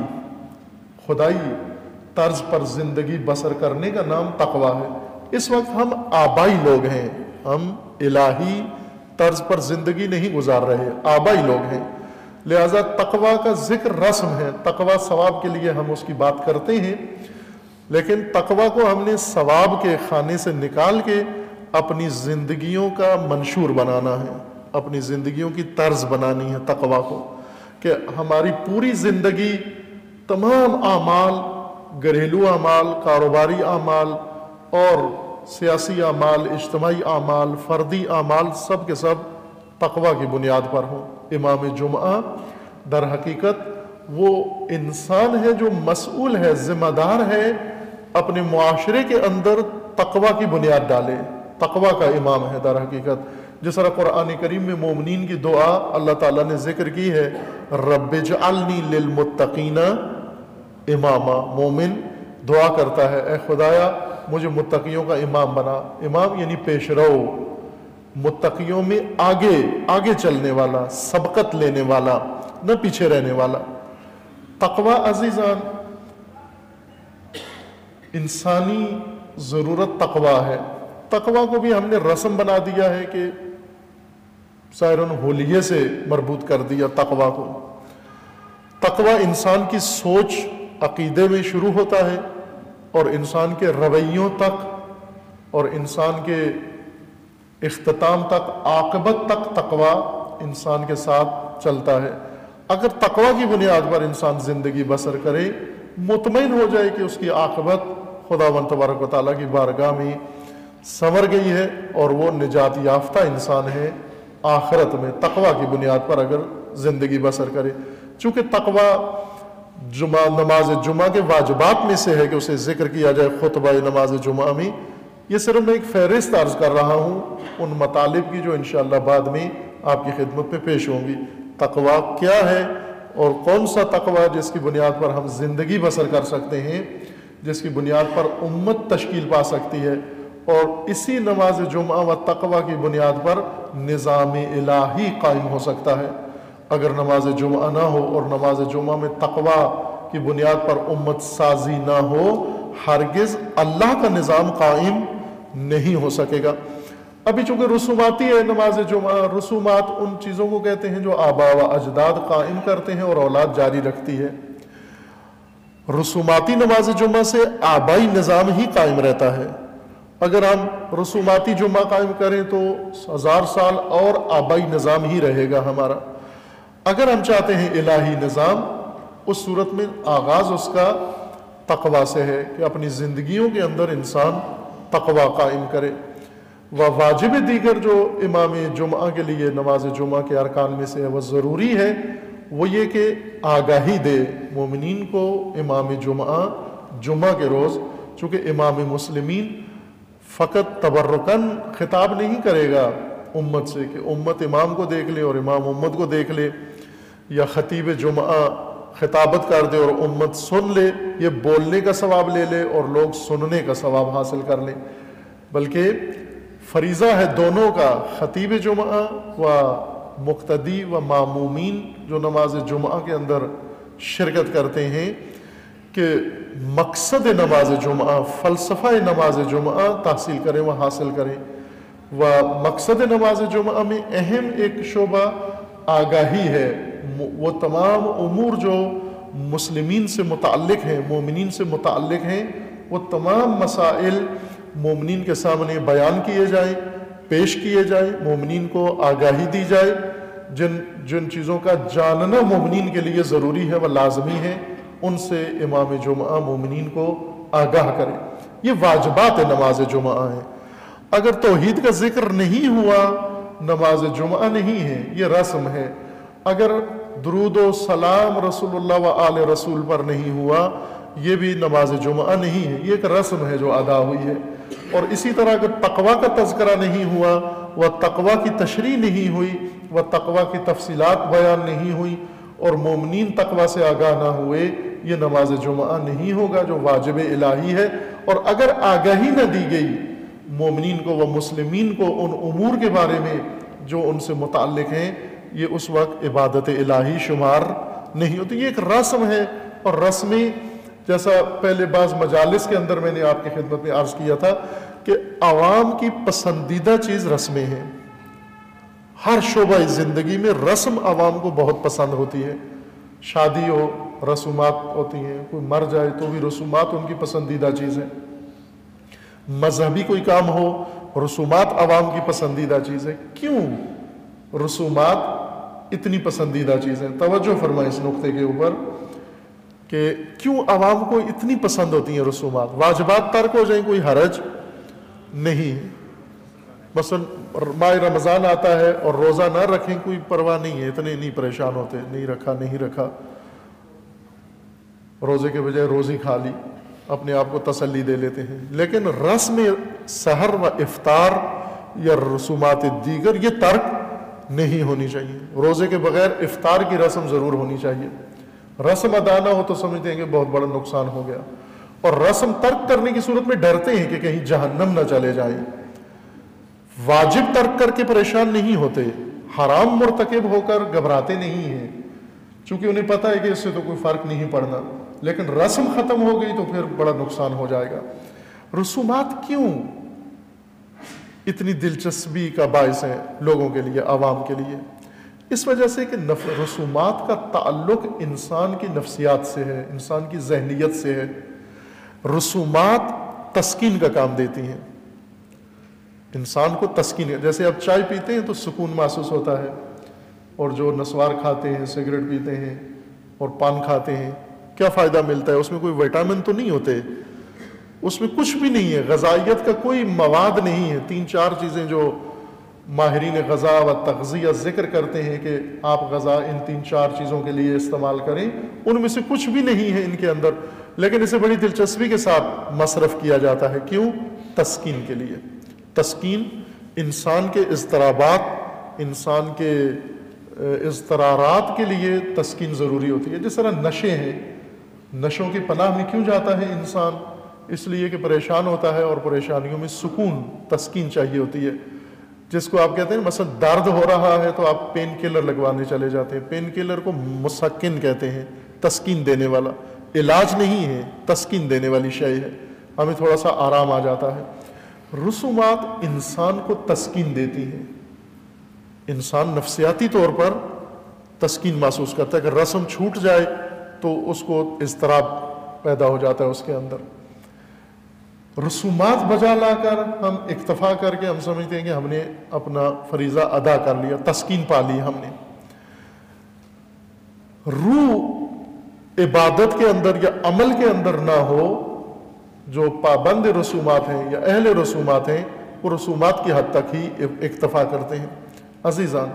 خدائی طرز پر زندگی بسر کرنے کا نام تقویٰ ہے۔ اس وقت ہم آبائی لوگ ہیں، ہم الہی طرز پر زندگی نہیں گزار رہے، آبائی لوگ ہیں، لہذا تقویٰ کا ذکر رسم ہے، تقویٰ ثواب کے لیے ہم اس کی بات کرتے ہیں، لیکن تقویٰ کو ہم نے ثواب کے خانے سے نکال کے اپنی زندگیوں کا منشور بنانا ہے، اپنی زندگیوں کی طرز بنانی ہے تقویٰ کو، کہ ہماری پوری زندگی، تمام اعمال، گھریلو اعمال، کاروباری اعمال اور سیاسی اعمال، اجتماعی اعمال، فردی اعمال، سب کے سب تقویٰ کی بنیاد پر ہوں۔ امام جمعہ در حقیقت وہ انسان ہے جو مسئول ہے، ذمہ دار ہے، اپنے معاشرے کے اندر تقویٰ کی بنیاد ڈالے، تقویٰ کا امام ہے در حقیقت۔ جس طرح قرآن کریم میں مومنین کی دعا اللہ تعالیٰ نے ذکر کی ہے، رب اجعلنی للمتقین اماما، مومن دعا کرتا ہے، اے خدایا مجھے متقیوں کا امام بنا۔ امام یعنی پیش رو، متقیوں میں آگے آگے چلنے والا، سبقت لینے والا، نہ پیچھے رہنے والا۔ تقویٰ عزیزان انسانی ضرورت تقویٰ ہے۔ تقویٰ کو بھی ہم نے رسم بنا دیا ہے کہ سائرن ہولیے سے مربوط کر دیا تقویٰ کو۔ تقویٰ انسان کی سوچ، عقیدے میں شروع ہوتا ہے اور انسان کے رویوں تک اور انسان کے اختتام تک، عاقبت تک تقویٰ انسان کے ساتھ چلتا ہے۔ اگر تقویٰ کی بنیاد پر انسان زندگی بسر کرے، مطمئن ہو جائے کہ اس کی عاقبت خداوند تبارک و تعالیٰ کی بارگاہ میں سنور گئی ہے اور وہ نجات یافتہ انسان ہے آخرت میں، تقویٰ کی بنیاد پر اگر زندگی بسر کرے۔ چونکہ تقویٰ نماز جمعہ کے واجبات میں سے ہے کہ اسے ذکر کیا جائے خطبہ نماز جمعہ میں، یہ صرف میں ایک فہرست عرض کر رہا ہوں ان مطالب کی جو انشاءاللہ بعد میں آپ کی خدمت میں پیش ہوں گی۔ تقویٰ کیا ہے اور کون سا تقویٰ جس کی بنیاد پر ہم زندگی بسر کر سکتے ہیں، جس کی بنیاد پر امت تشکیل پا سکتی ہے، اور اسی نماز جمعہ و تقویٰ کی بنیاد پر نظام الہی قائم ہو سکتا ہے۔ اگر نماز جمعہ نہ ہو اور نماز جمعہ میں تقویٰ کی بنیاد پر امت سازی نہ ہو، ہرگز اللہ کا نظام قائم نہیں ہو سکے گا۔ ابھی چونکہ رسوماتی ہے نماز جمعہ، رسومات ان چیزوں کو کہتے ہیں جو آبا و اجداد قائم کرتے ہیں اور اولاد جاری رکھتی ہے۔ رسوماتی نماز جمعہ سے آبائی نظام ہی قائم رہتا ہے۔ اگر ہم رسوماتی جمعہ قائم کریں تو 1000 سال اور آبائی نظام ہی رہے گا ہمارا۔ اگر ہم چاہتے ہیں الہی نظام، اس صورت میں آغاز اس کا تقویٰ سے ہے کہ اپنی زندگیوں کے اندر انسان تقویٰ قائم کرے۔ واجب دیگر جو امام جمعہ کے لیے نماز جمعہ کے ارکان میں سے ہے وہ ضروری ہے، وہ یہ کہ آگاہی دے مومنین کو امام جمعہ کے روز، چونکہ امام مسلمین فقط تبرکن خطاب نہیں کرے گا امت سے کہ امت امام کو دیکھ لے اور امام امت کو دیکھ لے، یا خطیب جمعہ خطابت کر دے اور امت سن لے، یہ بولنے کا ثواب لے لے اور لوگ سننے کا ثواب حاصل کر لیں، بلکہ فریضہ ہے دونوں کا، خطیب جمعہ و مقتدی و معمومین جو نماز جمعہ کے اندر شرکت کرتے ہیں، کہ مقصد نماز جمعہ، فلسفہ نماز جمعہ تحصیل کریں و حاصل کریں۔ و مقصد نماز جمعہ میں اہم ایک شعبہ آگاہی ہے، وہ تمام امور جو مسلمین سے متعلق ہیں، مومنین سے متعلق ہیں، وہ تمام مسائل مومنین کے سامنے بیان کیے جائیں، پیش کیے جائیں، مومنین کو آگاہی دی جائے، جن چیزوں کا جاننا مومنین کے لیے ضروری ہے و لازمی ہے، ان سے امام جمعہ مومنین کو آگاہ کرے۔ یہ واجبات نماز جمعہ ہیں۔ اگر توحید کا ذکر نہیں ہوا، نماز جمعہ نہیں ہے، یہ رسم ہے۔ اگر درود و سلام رسول اللہ و آل رسول پر نہیں ہوا، یہ بھی نماز جمعہ نہیں ہے، یہ ایک رسم ہے جو ادا ہوئی ہے۔ اور اسی طرح اگر تقویٰ کا تذکرہ نہیں ہوا، و تقویٰ کی تشریح نہیں ہوئی، و تقویٰ کی تفصیلات بیان نہیں ہوئی، اور مومنین تقویٰ سے آگاہ نہ ہوئے، یہ نماز جمعہ نہیں ہوگا جو واجب الہی ہے۔ اور اگر آگاہی نہ دی گئی مومنین کو و مسلمین کو ان امور کے بارے میں جو ان سے متعلق ہیں، یہ اس وقت عبادت الہی شمار نہیں ہوتی، یہ ایک رسم ہے۔ اور رسمی، جیسا پہلے بعض مجالس کے اندر میں نے آپ کی خدمت میں عرض کیا تھا کہ عوام کی پسندیدہ چیز رسمیں ہیں۔ ہر شعبہ زندگی میں رسم عوام کو بہت پسند ہوتی ہے۔ شادی ہو، رسومات ہوتی ہیں، کوئی مر جائے تو بھی رسومات ان کی پسندیدہ چیز ہے۔ مذہبی کوئی کام ہو، رسومات عوام کی پسندیدہ چیز ہے۔ کیوں رسومات اتنی پسندیدہ چیزیں؟ توجہ فرمائیں اس نقطے کے اوپر کہ کیوں عوام کو اتنی پسند ہوتی ہیں رسومات؟ واجبات ترک ہو جائیں کوئی حرج نہیں ہے، مثلا ماہ رمضان آتا ہے اور روزہ نہ رکھیں کوئی پرواہ نہیں ہے، اتنے نہیں پریشان ہوتے، نہیں رکھا، روزے کے بجائے روزی کھا لی، اپنے آپ کو تسلی دے لیتے ہیں۔ لیکن رسم سحر و افطار یا رسومات دیگر یہ ترک نہیں ہونی چاہیے۔ روزے کے بغیر افطار کی رسم ضرور ہونی چاہیے۔ رسم ادا نہ ہو تو سمجھتے ہیں کہ بہت بڑا نقصان ہو گیا، اور رسم ترک کرنے کی صورت میں ڈرتے ہیں کہ کہیں جہنم نہ چلے جائیں۔ واجب ترک کر کے پریشان نہیں ہوتے، حرام مرتکب ہو کر گھبراتے نہیں ہیں، چونکہ انہیں پتہ ہے کہ اس سے تو کوئی فرق نہیں پڑنا، لیکن رسم ختم ہو گئی تو پھر بڑا نقصان ہو جائے گا۔ رسومات کیوں اتنی دلچسپی کا باعث ہیں لوگوں کے لیے، عوام کے لیے؟ اس وجہ سے کہ رسومات کا تعلق انسان کی نفسیات سے ہے، انسان کی ذہنیت سے ہے۔ رسومات تسکین کا کام دیتی ہیں، انسان کو تسکین، جیسے آپ چائے پیتے ہیں تو سکون محسوس ہوتا ہے، اور جو نسوار کھاتے ہیں، سگریٹ پیتے ہیں اور پان کھاتے ہیں، کیا فائدہ ملتا ہے؟ اس میں کوئی وٹامن تو نہیں ہوتے، اس میں کچھ بھی نہیں ہے، غذائیت کا کوئی مواد نہیں ہے۔ 3-4 چیزیں جو ماہرین غذا و تغذیہ ذکر کرتے ہیں کہ آپ غذا ان 3-4 چیزوں کے لیے استعمال کریں، ان میں سے کچھ بھی نہیں ہے ان کے اندر، لیکن اسے بڑی دلچسپی کے ساتھ مصرف کیا جاتا ہے۔ کیوں؟ تسکین کے لیے۔ تسکین، انسان کے اضطرابات، انسان کے اضطرارات کے لیے تسکین ضروری ہوتی ہے۔ جس طرح نشے ہیں، نشوں کی پناہ میں کیوں جاتا ہے انسان؟ اس لیے کہ پریشان ہوتا ہے اور پریشانیوں میں سکون، تسکین چاہیے ہوتی ہے۔ جس کو آپ کہتے ہیں مثلا درد ہو رہا ہے تو آپ پین کلر لگوانے چلے جاتے ہیں، پین کلر کو مسکن کہتے ہیں، تسکین دینے والا، علاج نہیں ہے، تسکین دینے والی شے ہے، ہمیں تھوڑا سا آرام آ جاتا ہے۔ رسومات انسان کو تسکین دیتی ہیں، انسان نفسیاتی طور پر تسکین محسوس کرتا ہے کہ رسم چھوٹ جائے تو اس کو اضطراب پیدا ہو جاتا ہے اس کے اندر۔ رسومات بجا لا کر ہم اکتفا کر کے ہم سمجھتے ہیں کہ ہم نے اپنا فریضہ ادا کر لیا، تسکین پا لی ہم نے۔ روح عبادت کے اندر یا عمل کے اندر نہ ہو، جو پابند رسومات ہیں یا اہل رسومات ہیں، وہ رسومات کی حد تک ہی اکتفا کرتے ہیں۔ عزیزان،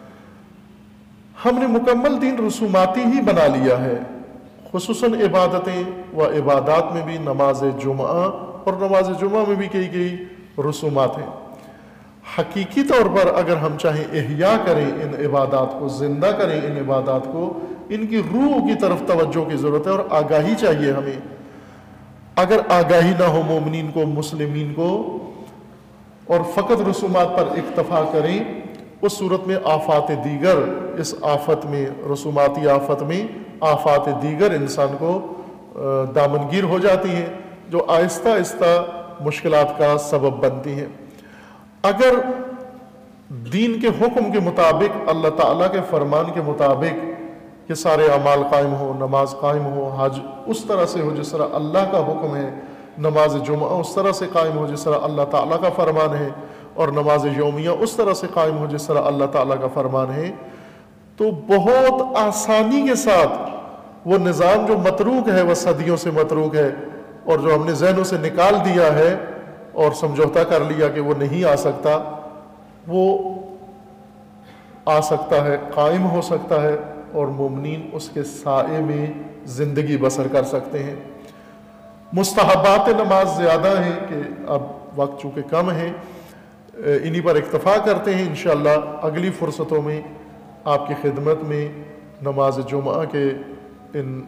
ہم نے مکمل دین رسوماتی ہی بنا لیا ہے، خصوصاً عبادتیں و عبادات میں بھی نماز جمعہ، اور نماز جمعہ میں بھی کئی رسومات ہیں۔ حقیقی طور پر اگر ہم چاہیں احیاء کریں ان عبادات کو، زندہ کریں ان عبادات کو، ان کی روح کی طرف توجہ کی ضرورت ہے اور آگاہی چاہیے ہمیں۔ اگر آگاہی نہ ہو مومنین کو، مسلمین کو، اور فقط رسومات پر اکتفا کریں، اس صورت میں آفات دیگر، اس آفت میں، رسوماتی آفت میں آفات دیگر انسان کو دامنگیر ہو جاتی ہیں، جو آہستہ آہستہ مشکلات کا سبب بنتی ہیں۔ اگر دین کے حکم کے مطابق، اللہ تعالیٰ کے فرمان کے مطابق کہ سارے اعمال قائم ہو، نماز قائم ہو، حج اس طرح سے ہو جس طرح اللہ کا حکم ہے، نماز جمعہ اس طرح سے قائم ہو جس طرح اللہ تعالیٰ کا فرمان ہے، اور نماز یومیہ اس طرح سے قائم ہو جس طرح اللہ تعالیٰ کا فرمان ہے، تو بہت آسانی کے ساتھ وہ نظام جو متروک ہے، وہ صدیوں سے متروک ہے، اور جو ہم نے ذہنوں سے نکال دیا ہے اور سمجھوتا کر لیا کہ وہ نہیں آ سکتا، وہ آ سکتا ہے، قائم ہو سکتا ہے، اور مومنین اس کے سائے میں زندگی بسر کر سکتے ہیں۔ مستحبات نماز زیادہ ہیں کہ اب وقت چونکہ کم ہے، انہی پر اکتفا کرتے ہیں۔ انشاءاللہ اگلی فرصتوں میں آپ کی خدمت میں نماز جمعہ کے ان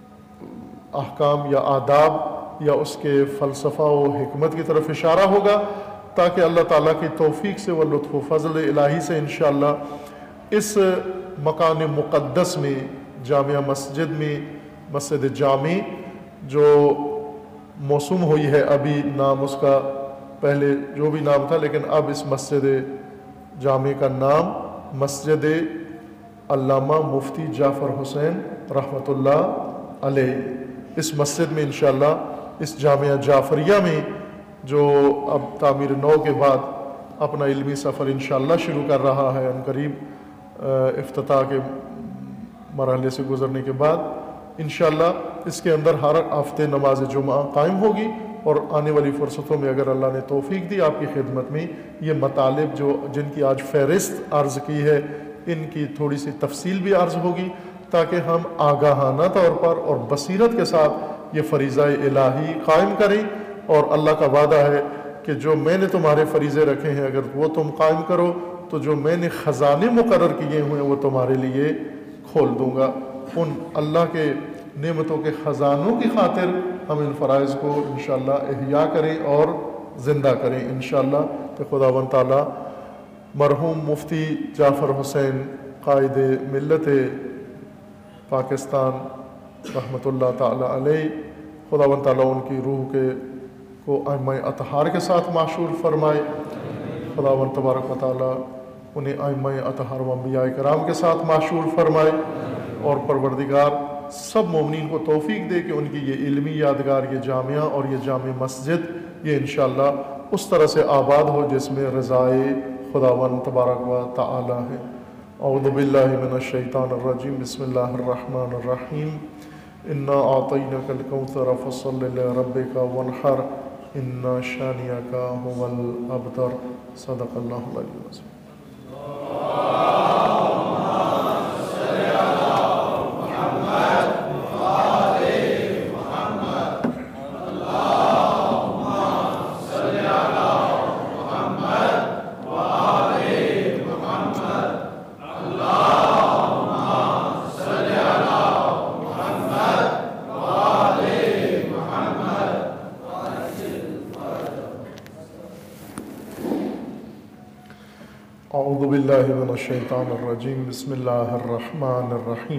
احکام یا آداب یا اس کے فلسفہ و حکمت کی طرف اشارہ ہوگا، تاکہ اللہ تعالیٰ کی توفیق سے و لطف و فضل الہی سے انشاءاللہ اس مکان مقدس میں، جامعہ مسجد میں، مسجد جامع جو موسوم ہوئی ہے، ابھی نام اس کا پہلے جو بھی نام تھا، لیکن اب اس مسجد جامع کا نام مسجد علامہ مفتی جعفر حسین رحمۃ اللہ علیہ، اس مسجد میں انشاءاللہ اس جامعہ جعفریہ میں جو اب تعمیر نو کے بعد اپنا علمی سفر انشاءاللہ شروع کر رہا ہے، ان قریب افتتاح کے مرحلے سے گزرنے کے بعد انشاءاللہ اس کے اندر ہر ہفتے نماز جمعہ قائم ہوگی، اور آنے والی فرصتوں میں اگر اللہ نے توفیق دی آپ کی خدمت میں یہ مطالب جو جن کی آج فہرست عرض کی ہے، ان کی تھوڑی سی تفصیل بھی عرض ہوگی، تاکہ ہم آگاہانہ طور پر اور بصیرت کے ساتھ یہ فریضہ الہی قائم کریں۔ اور اللہ کا وعدہ ہے کہ جو میں نے تمہارے فریضے رکھے ہیں اگر وہ تم قائم کرو تو جو میں نے خزانے مقرر کیے ہوئے ہیں وہ تمہارے لیے کھول دوں گا۔ ان اللہ کے نعمتوں کے خزانوں کی خاطر ہم ان فرائض کو انشاءاللہ احیاء کریں اور زندہ کریں انشاءاللہ۔ کہ خداوند تعالیٰ مرحوم مفتی جعفر حسین قائد ملت پاکستان رحمۃ اللہ تعالیٰ علیہ، خداوند تعالیٰ ان کی روح کو ائمہ اطہار کے ساتھ معشور فرمائے، خداوند تبارک و تعالیٰ انہیں ائمہ اطہار و انبیاء کرام کے ساتھ معشور فرمائے، اور پروردگار سب مومنین کو توفیق دے کہ ان کی یہ علمی یادگار، یہ جامعہ اور یہ جامع مسجد یہ انشاءاللہ اس طرح سے آباد ہو جس میں رضائے خداوند تبارک و تعالی ہے۔ اعوذ باللہ من الشیطان الرجیم، بسم اللہ الرحمن الرحیم، انا اعطیناک الکوثر فصل لربک وانحر ان شانئک هو الابتر۔ صدق اللہ العلی العظیم۔ اعوذ باللہ من الشیطان الرجیم، بسم اللہ الرحمن الرحیم،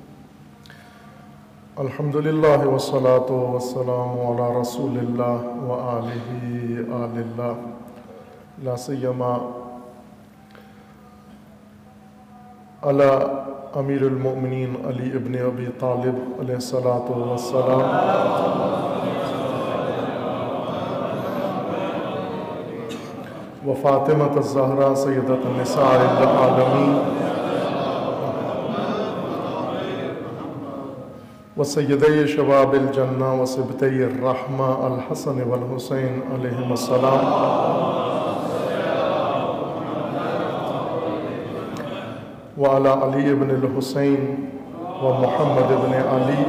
الحمدللہ والصلاة والسلام علی رسول اللہ وآلہ آل اللہ، لا سیما علی امیر المؤمنین علی ابن ابی طالب علیہ الصلاة والسلام، وفاطمة الزہرا سیدۃ النساء العالمین، وسیدی شباب الجنہ وسبطی الرحمہ الحسن والحسین علیہم السلام، وعلی علی بن الحسین ومحمد بن علی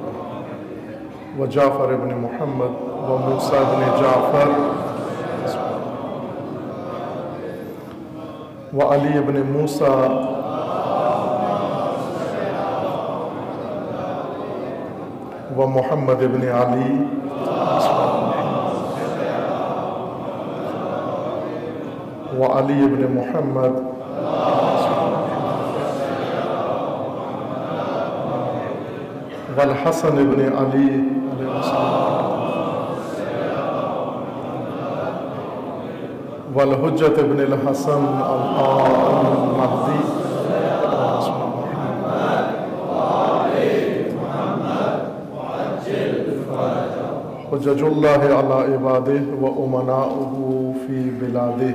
وجعفر بن محمد وموسیٰ بن جعفر وعلی ابن موسیٰ ومحمد ابن علی وعلی ابن محمد والحسن ابن علی علیہ السلام والحجت ابن الحسن المہدی حجج اللہ علی عبادہ و امناؤہ فی بلادہ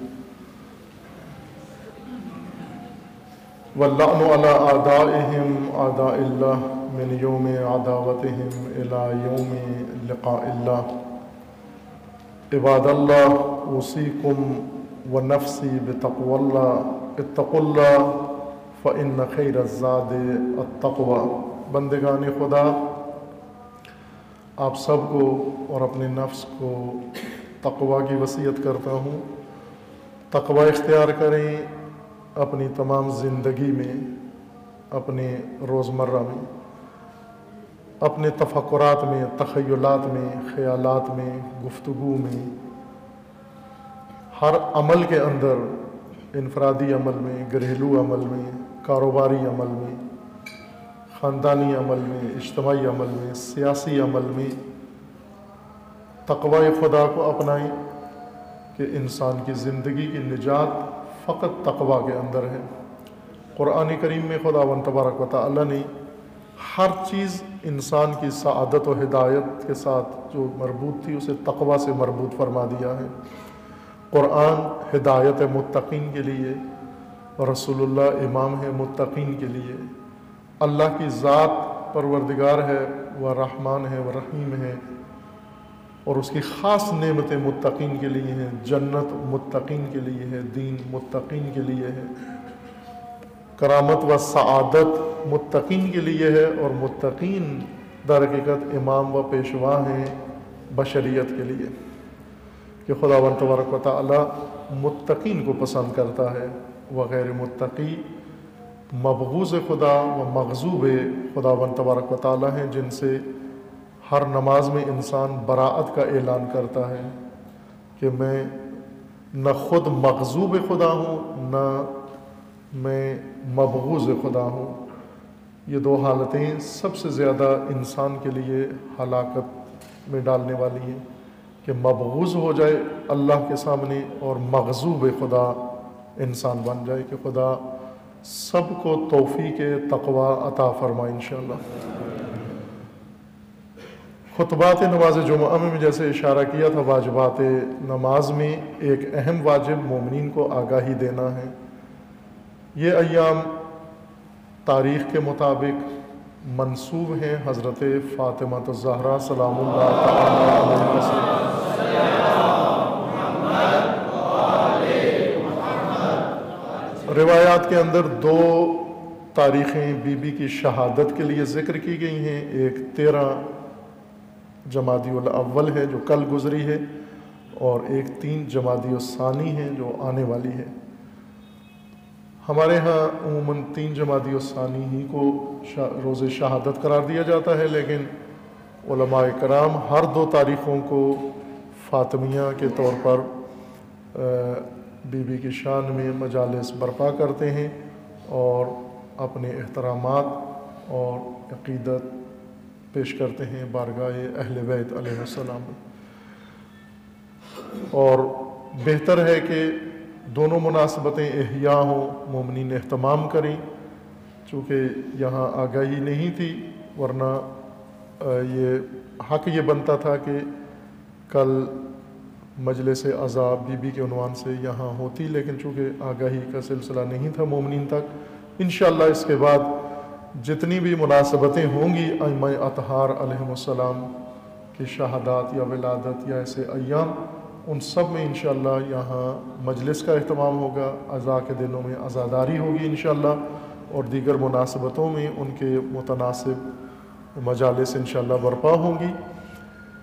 واللعن علی اعدائہم اعداء اللہ من یوم عداوتہم الی یوم لقاء اللہ عباد اللہ اوصیکم ونفسی بتقوی اللہ اتقوا اللہ فإن خیر الزاد التقوی۔ بندگان خدا، آپ سب کو اور اپنے نفس کو تقوی کی وصیت کرتا ہوں۔ تقوی اختیار کریں اپنی تمام زندگی میں، اپنے روزمرہ میں، اپنے تفکرات میں، تخیلات میں، خیالات میں، گفتگو میں، ہر عمل کے اندر، انفرادی عمل میں، گھریلو عمل میں، کاروباری عمل میں، خاندانی عمل میں، اجتماعی عمل میں، سیاسی عمل میں تقوی خدا کو اپنائیں کہ انسان کی زندگی کی نجات فقط تقوی کے اندر ہے۔ قرآن کریم میں خداوند تبارک و تعالی نے ہر چیز انسان کی سعادت و ہدایت کے ساتھ جو مربوط تھی اسے تقوی سے مربوط فرما دیا ہے۔ قرآن ہدایت متقین کے لیے، رسول اللہ امام ہے متقین کے لیے، اللہ کی ذات پروردگار ہے، وہ رحمان ہے، وہ رحیم ہے، اور اس کی خاص نعمتیں متقین کے لیے ہیں، جنت متقین کے لیے ہے، دین متقین کے لیے ہے، کرامت و سعادت متقین کے لیے ہے، اور متقین در حقیقت امام و پیشوا ہیں بشریت کے لیے، کہ خداوند تبارک و تعالی متقین کو پسند کرتا ہے، وغیر متقی مبغوض خدا و مغضوب خداوند تبارک و تعالی ہیں، جن سے ہر نماز میں انسان براءت کا اعلان کرتا ہے کہ میں نہ خود مغضوب خدا ہوں، نہ میں مبغوض خدا ہوں۔ یہ دو حالتیں سب سے زیادہ انسان کے لیے ہلاکت میں ڈالنے والی ہیں، کہ مبغوض ہو جائے اللہ کے سامنے اور مغضوب خدا انسان بن جائے، کہ خدا سب کو توفیق تقوی عطا فرمائے انشاءاللہ۔ خطبات نماز جمعہ میں جیسے اشارہ کیا تھا، واجبات نماز میں ایک اہم واجب مومنین کو آگاہی دینا ہے۔ یہ ایام تاریخ کے مطابق منسوب ہیں حضرت فاطمہ الزہرا سلام اللہ تعالی علیہ وسلم۔ روایات کے اندر دو تاریخیں بی بی کی شہادت کے لیے ذکر کی گئی ہیں، ایک 13 جمادی الاول ہے جو کل گزری ہے، اور ایک 3 جمادی الثانی ہے جو آنے والی ہے۔ ہمارے ہاں عموماً 3 جمادی الثانی ہی کو روز شہادت قرار دیا جاتا ہے، لیکن علماء کرام ہر 2 تاریخوں کو فاطمیہ کے طور پر بی بی کی شان میں مجالس برپا کرتے ہیں اور اپنے احترامات اور عقیدت پیش کرتے ہیں بارگاہ اہل بیت علیہ السلام میں۔ اور بہتر ہے کہ دونوں مناسبتیں احیاء ہوں، مومنین اہتمام کریں، چونکہ یہاں آگاہی نہیں تھی، ورنہ یہ حق یہ بنتا تھا کہ کل مجلس عزا بی بی کے عنوان سے یہاں ہوتی، لیکن چونکہ آگاہی کا سلسلہ نہیں تھا مومنین تک، انشاءاللہ اس کے بعد جتنی بھی مناسبتیں ہوں گی ائمہ اطہار علیہم السلام کی شہادات یا ولادت یا ایسے ایام، ان سب میں انشاءاللہ یہاں مجلس کا اہتمام ہوگا، عزا کے دنوں میں عزاداری ہوگی انشاءاللہ، اور دیگر مناسبتوں میں ان کے متناسب مجالس انشاءاللہ برپا ہوں گی۔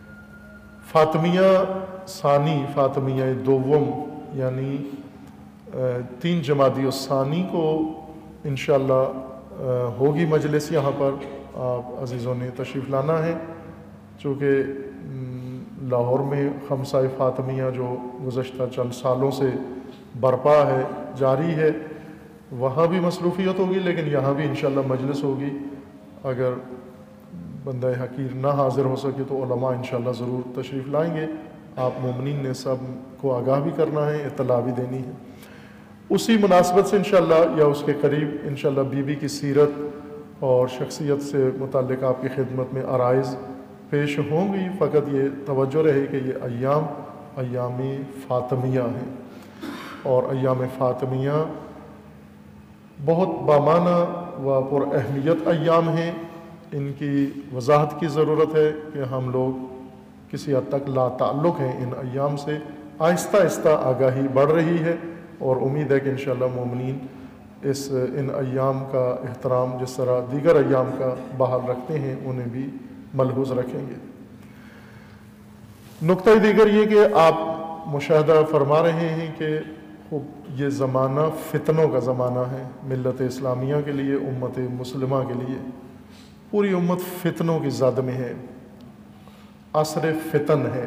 فاطمیہ ثانی، فاطمیہ دوم، یعنی 3 جمادی الثانی کو انشاءاللہ ہوگی مجلس یہاں پر. آپ عزیزوں نے تشریف لانا ہے، چونکہ لاہور میں خمسہ فاطمیہ جو گزشتہ چند سالوں سے برپا ہے، جاری ہے، وہاں بھی مصروفیت ہوگی، لیکن یہاں بھی انشاءاللہ مجلس ہوگی. اگر بندہ حقیر نہ حاضر ہو سکے تو علماء انشاءاللہ ضرور تشریف لائیں گے. آپ مومنین نے سب کو آگاہ بھی کرنا ہے، اطلاع بھی دینی ہے. اسی مناسبت سے انشاءاللہ یا اس کے قریب انشاءاللہ بی بی کی سیرت اور شخصیت سے متعلق آپ کی خدمت میں عرائض پیش ہوں گی. فقط یہ توجہ رہے کہ یہ ایام فاطمیہ ہیں، اور ایام فاطمیہ بہت بامانہ و پر اہمیت ایام ہیں. ان کی وضاحت کی ضرورت ہے کہ ہم لوگ کسی حد تک لا تعلق ہیں ان ایام سے. آہستہ آہستہ آگاہی بڑھ رہی ہے، اور امید ہے کہ انشاءاللہ مومنین ان ایام کا احترام جس طرح دیگر ایام کا بحال رکھتے ہیں انہیں بھی ملحوظ رکھیں گے. نقطہ دیگر یہ کہ آپ مشاہدہ فرما رہے ہیں کہ یہ زمانہ فتنوں کا زمانہ ہے. ملت اسلامیہ کے لیے، امت مسلمہ کے لیے پوری امت فتنوں کی زد میں ہے. عصر فتن ہے،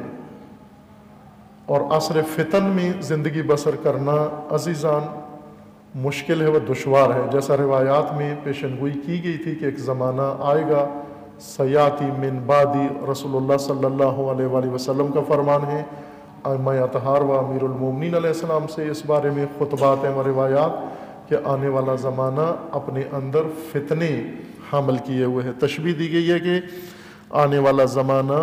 اور عصر فتن میں زندگی بسر کرنا عزیزان مشکل ہے و دشوار ہے. جیسا روایات میں پیشنگوئی کی گئی تھی کہ ایک زمانہ آئے گا، سیاتی من بعدی، رسول اللہ صلی اللہ علیہ وآلہ وسلم کا فرمان ہے. ائمہ اطہار و امیر المومنین علیہ السلام سے اس بارے میں خطبات ہیں و روایات کہ آنے والا زمانہ اپنے اندر فتنے حامل کیے ہوئے ہے. تشبیہ دی گئی ہے کہ آنے والا زمانہ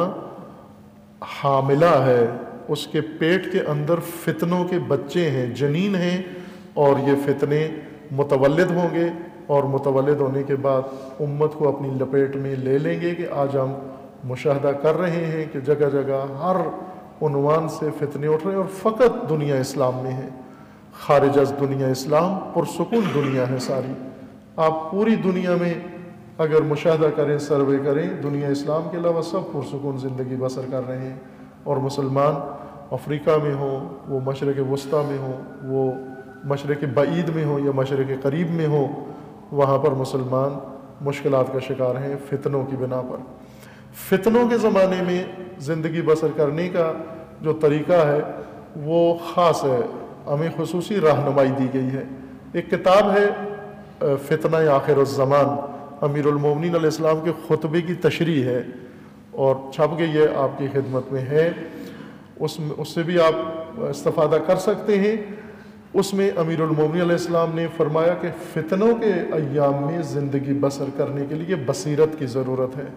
حاملہ ہے، اس کے پیٹ کے اندر فتنوں کے بچے ہیں، جنین ہیں، اور یہ فتنے متولد ہوں گے، اور متولد ہونے کے بعد امت کو اپنی لپیٹ میں لے لیں گے. کہ آج ہم مشاہدہ کر رہے ہیں کہ جگہ جگہ ہر عنوان سے فتنے اٹھ رہے ہیں، اور فقط دنیا اسلام میں ہے. خارج از دنیا اسلام پرسکون دنیا ہے ساری. آپ پوری دنیا میں اگر مشاہدہ کریں، سروے کریں، دنیا اسلام کے علاوہ سب پرسکون زندگی بسر کر رہے ہیں. اور مسلمان افریقہ میں ہوں، وہ مشرق وسطیٰ میں ہوں، وہ مشرق بعید میں ہوں یا مشرق قریب میں ہوں، وہاں پر مسلمان مشکلات کا شکار ہیں فتنوں کی بنا پر. فتنوں کے زمانے میں زندگی بسر کرنے کا جو طریقہ ہے وہ خاص ہے، ہمیں خصوصی رہنمائی دی گئی ہے. ایک کتاب ہے فتنہ آخر الزمان، امیر المومنین علیہ السلام کے خطبے کی تشریح ہے، اور چھپ کے یہ آپ کی خدمت میں ہے. اس سے بھی آپ استفادہ کر سکتے ہیں. اس میں امیر المومنین علیہ السلام نے فرمایا کہ فتنوں کے ایام میں زندگی بسر کرنے کے لیے بصیرت کی ضرورت ہے.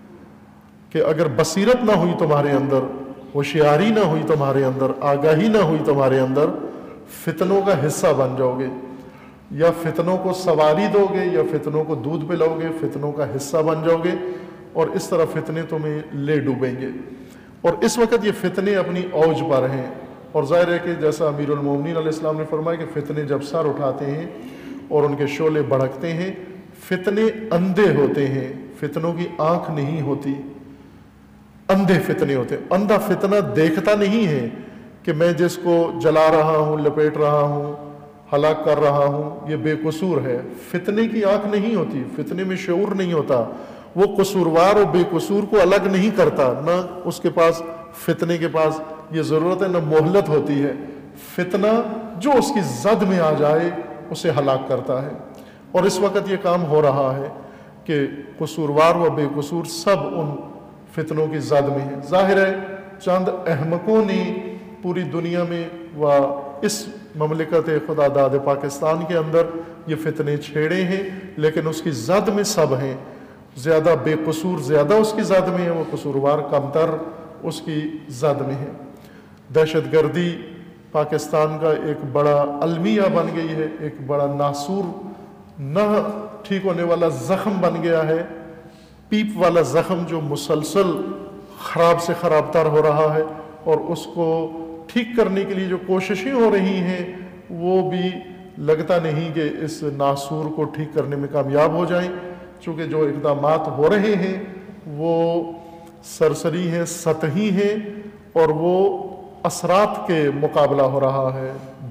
کہ اگر بصیرت نہ ہوئی تمہارے اندر، ہوشیاری نہ ہوئی تمہارے اندر، آگاہی نہ ہوئی تمہارے اندر، فتنوں کا حصہ بن جاؤ گے، یا فتنوں کو سواری دو گے، یا فتنوں کو دودھ پلاؤ گے، فتنوں کا حصہ بن جاؤ گے، اور اس طرح فتنے تمہیں لے ڈوبیں گے. اور اس وقت یہ فتنے اپنی اوج پر ہیں، اور ظاہر ہے کہ جیسا امیر المومنین علیہ السلام نے فرمایا کہ فتنے جب سر اٹھاتے ہیں اور ان کے شعلے بھڑکتے ہیں، فتنے اندھے ہوتے ہیں، فتنوں کی آنکھ نہیں ہوتی، اندھے فتنے ہوتے ہیں. اندھا فتنہ دیکھتا نہیں ہے کہ میں جس کو جلا رہا ہوں، لپیٹ رہا ہوں، ہلاک کر رہا ہوں، یہ بے قصور ہے. فتنے کی آنکھ نہیں ہوتی، فتنے میں شعور نہیں ہوتا، وہ قصوروار اور بے قصور کو الگ نہیں کرتا، نہ اس کے پاس فتنے کے پاس یہ ضرورت ہے، نہ مہلت ہوتی ہے. فتنہ جو اس کی زد میں آ جائے اسے ہلاک کرتا ہے. اور اس وقت یہ کام ہو رہا ہے کہ قصوروار و بے قصور سب ان فتنوں کی زد میں ہیں. ظاہر ہے چند احمقوں نے پوری دنیا میں و اس مملکت خدا داد پاکستان کے اندر یہ فتنے چھیڑے ہیں، لیکن اس کی زد میں سب ہیں. زیادہ بے قصور زیادہ اس کی زد میں ہے، وہ قصوروار کمتر اس کی زد میں ہے. دہشت گردی پاکستان کا ایک بڑا المیہ بن گئی ہے، ایک بڑا ناسور نہ ٹھیک ہونے والا زخم بن گیا ہے، پیپ والا زخم جو مسلسل خراب سے خراب تر ہو رہا ہے، اور اس کو ٹھیک کرنے کے لیے جو کوششیں ہو رہی ہیں وہ بھی لگتا نہیں کہ اس ناسور کو ٹھیک کرنے میں کامیاب ہو جائیں. چونکہ جو اقدامات ہو رہے ہیں وہ سرسری ہیں، سطحی ہیں، اور وہ اثرات کے مقابلہ ہو رہا ہے،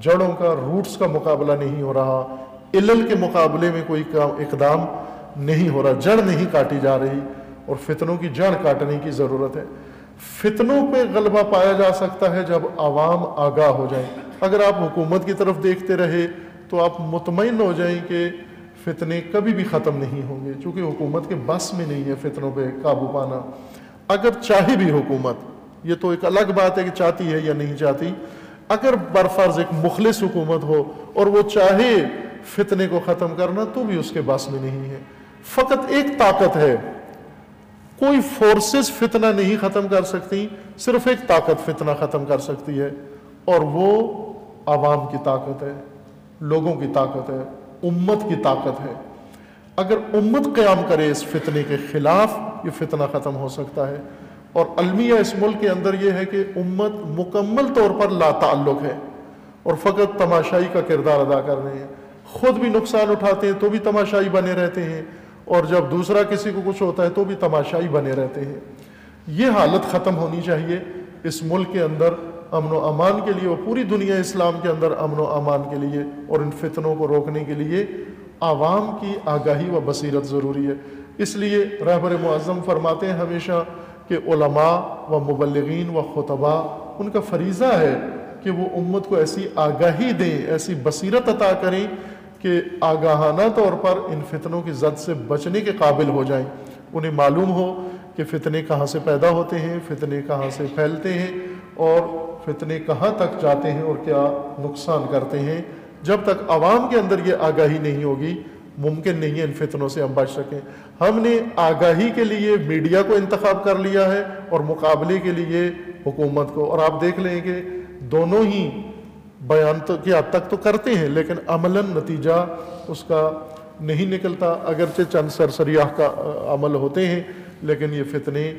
جڑوں کا، روٹس کا مقابلہ نہیں ہو رہا، علل کے مقابلے میں کوئی اقدام نہیں ہو رہا، جڑ نہیں کاٹی جا رہی، اور فتنوں کی جڑ کاٹنے کی ضرورت ہے۔ فتنوں پہ غلبہ پایا جا سکتا ہے جب عوام آگاہ ہو جائیں۔ اگر آپ حکومت کی طرف دیکھتے رہے تو آپ مطمئن ہو جائیں کہ فتنے کبھی بھی ختم نہیں ہوں گے، چونکہ حکومت کے بس میں نہیں ہے فتنوں پہ قابو پانا۔ اگر چاہے بھی حکومت، یہ تو ایک الگ بات ہے کہ چاہتی ہے یا نہیں چاہتی، اگر برفرض ایک مخلص حکومت ہو اور وہ چاہے فتنے کو ختم کرنا تو بھی اس کے بس میں نہیں ہے۔ فقط ایک طاقت ہے، کوئی فورسز فتنہ نہیں ختم کر سکتی، صرف ایک طاقت فتنہ ختم کر سکتی ہے، اور وہ عوام کی طاقت ہے، لوگوں کی طاقت ہے، امت کی طاقت ہے۔ اگر امت قیام کرے اس فتنے کے خلاف، یہ فتنہ ختم ہو سکتا ہے۔ اور المیہ اس ملک کے اندر یہ ہے کہ امت مکمل طور پر لا تعلق ہے اور فقط تماشائی کا کردار ادا کر رہے ہیں، خود بھی نقصان اٹھاتے ہیں تو بھی تماشائی بنے رہتے ہیں، اور جب دوسرا کسی کو کچھ ہوتا ہے تو بھی تماشائی بنے رہتے ہیں۔ یہ حالت ختم ہونی چاہیے اس ملک کے اندر امن و امان کے لیے، اور پوری دنیا اسلام کے اندر امن و امان کے لیے، اور ان فتنوں کو روکنے کے لیے عوام کی آگاہی و بصیرت ضروری ہے۔ اس لیے رہبر معظم فرماتے ہیں ہمیشہ کہ علماء و مبلغین و خطباء، ان کا فریضہ ہے کہ وہ امت کو ایسی آگاہی دیں، ایسی بصیرت عطا کریں کہ آگاہانہ طور پر ان فتنوں کی زد سے بچنے کے قابل ہو جائیں، انہیں معلوم ہو کہ فتنے کہاں سے پیدا ہوتے ہیں، فتنے کہاں سے پھیلتے ہیں، اور فتنے کہاں تک جاتے ہیں اور کیا نقصان کرتے ہیں۔ جب تک عوام کے اندر یہ آگاہی نہیں ہوگی، ممکن نہیں ہے ان فتنوں سے ہم بچ سکیں۔ ہم نے آگاہی کے لیے میڈیا کو انتخاب کر لیا ہے اور مقابلے کے لیے حکومت کو، اور آپ دیکھ لیں کہ دونوں ہی بیان تو کی حد تک تو کرتے ہیں لیکن عملاً نتیجہ اس کا نہیں نکلتا، اگرچہ چند سرسریاح کا عمل ہوتے ہیں لیکن یہ فتنے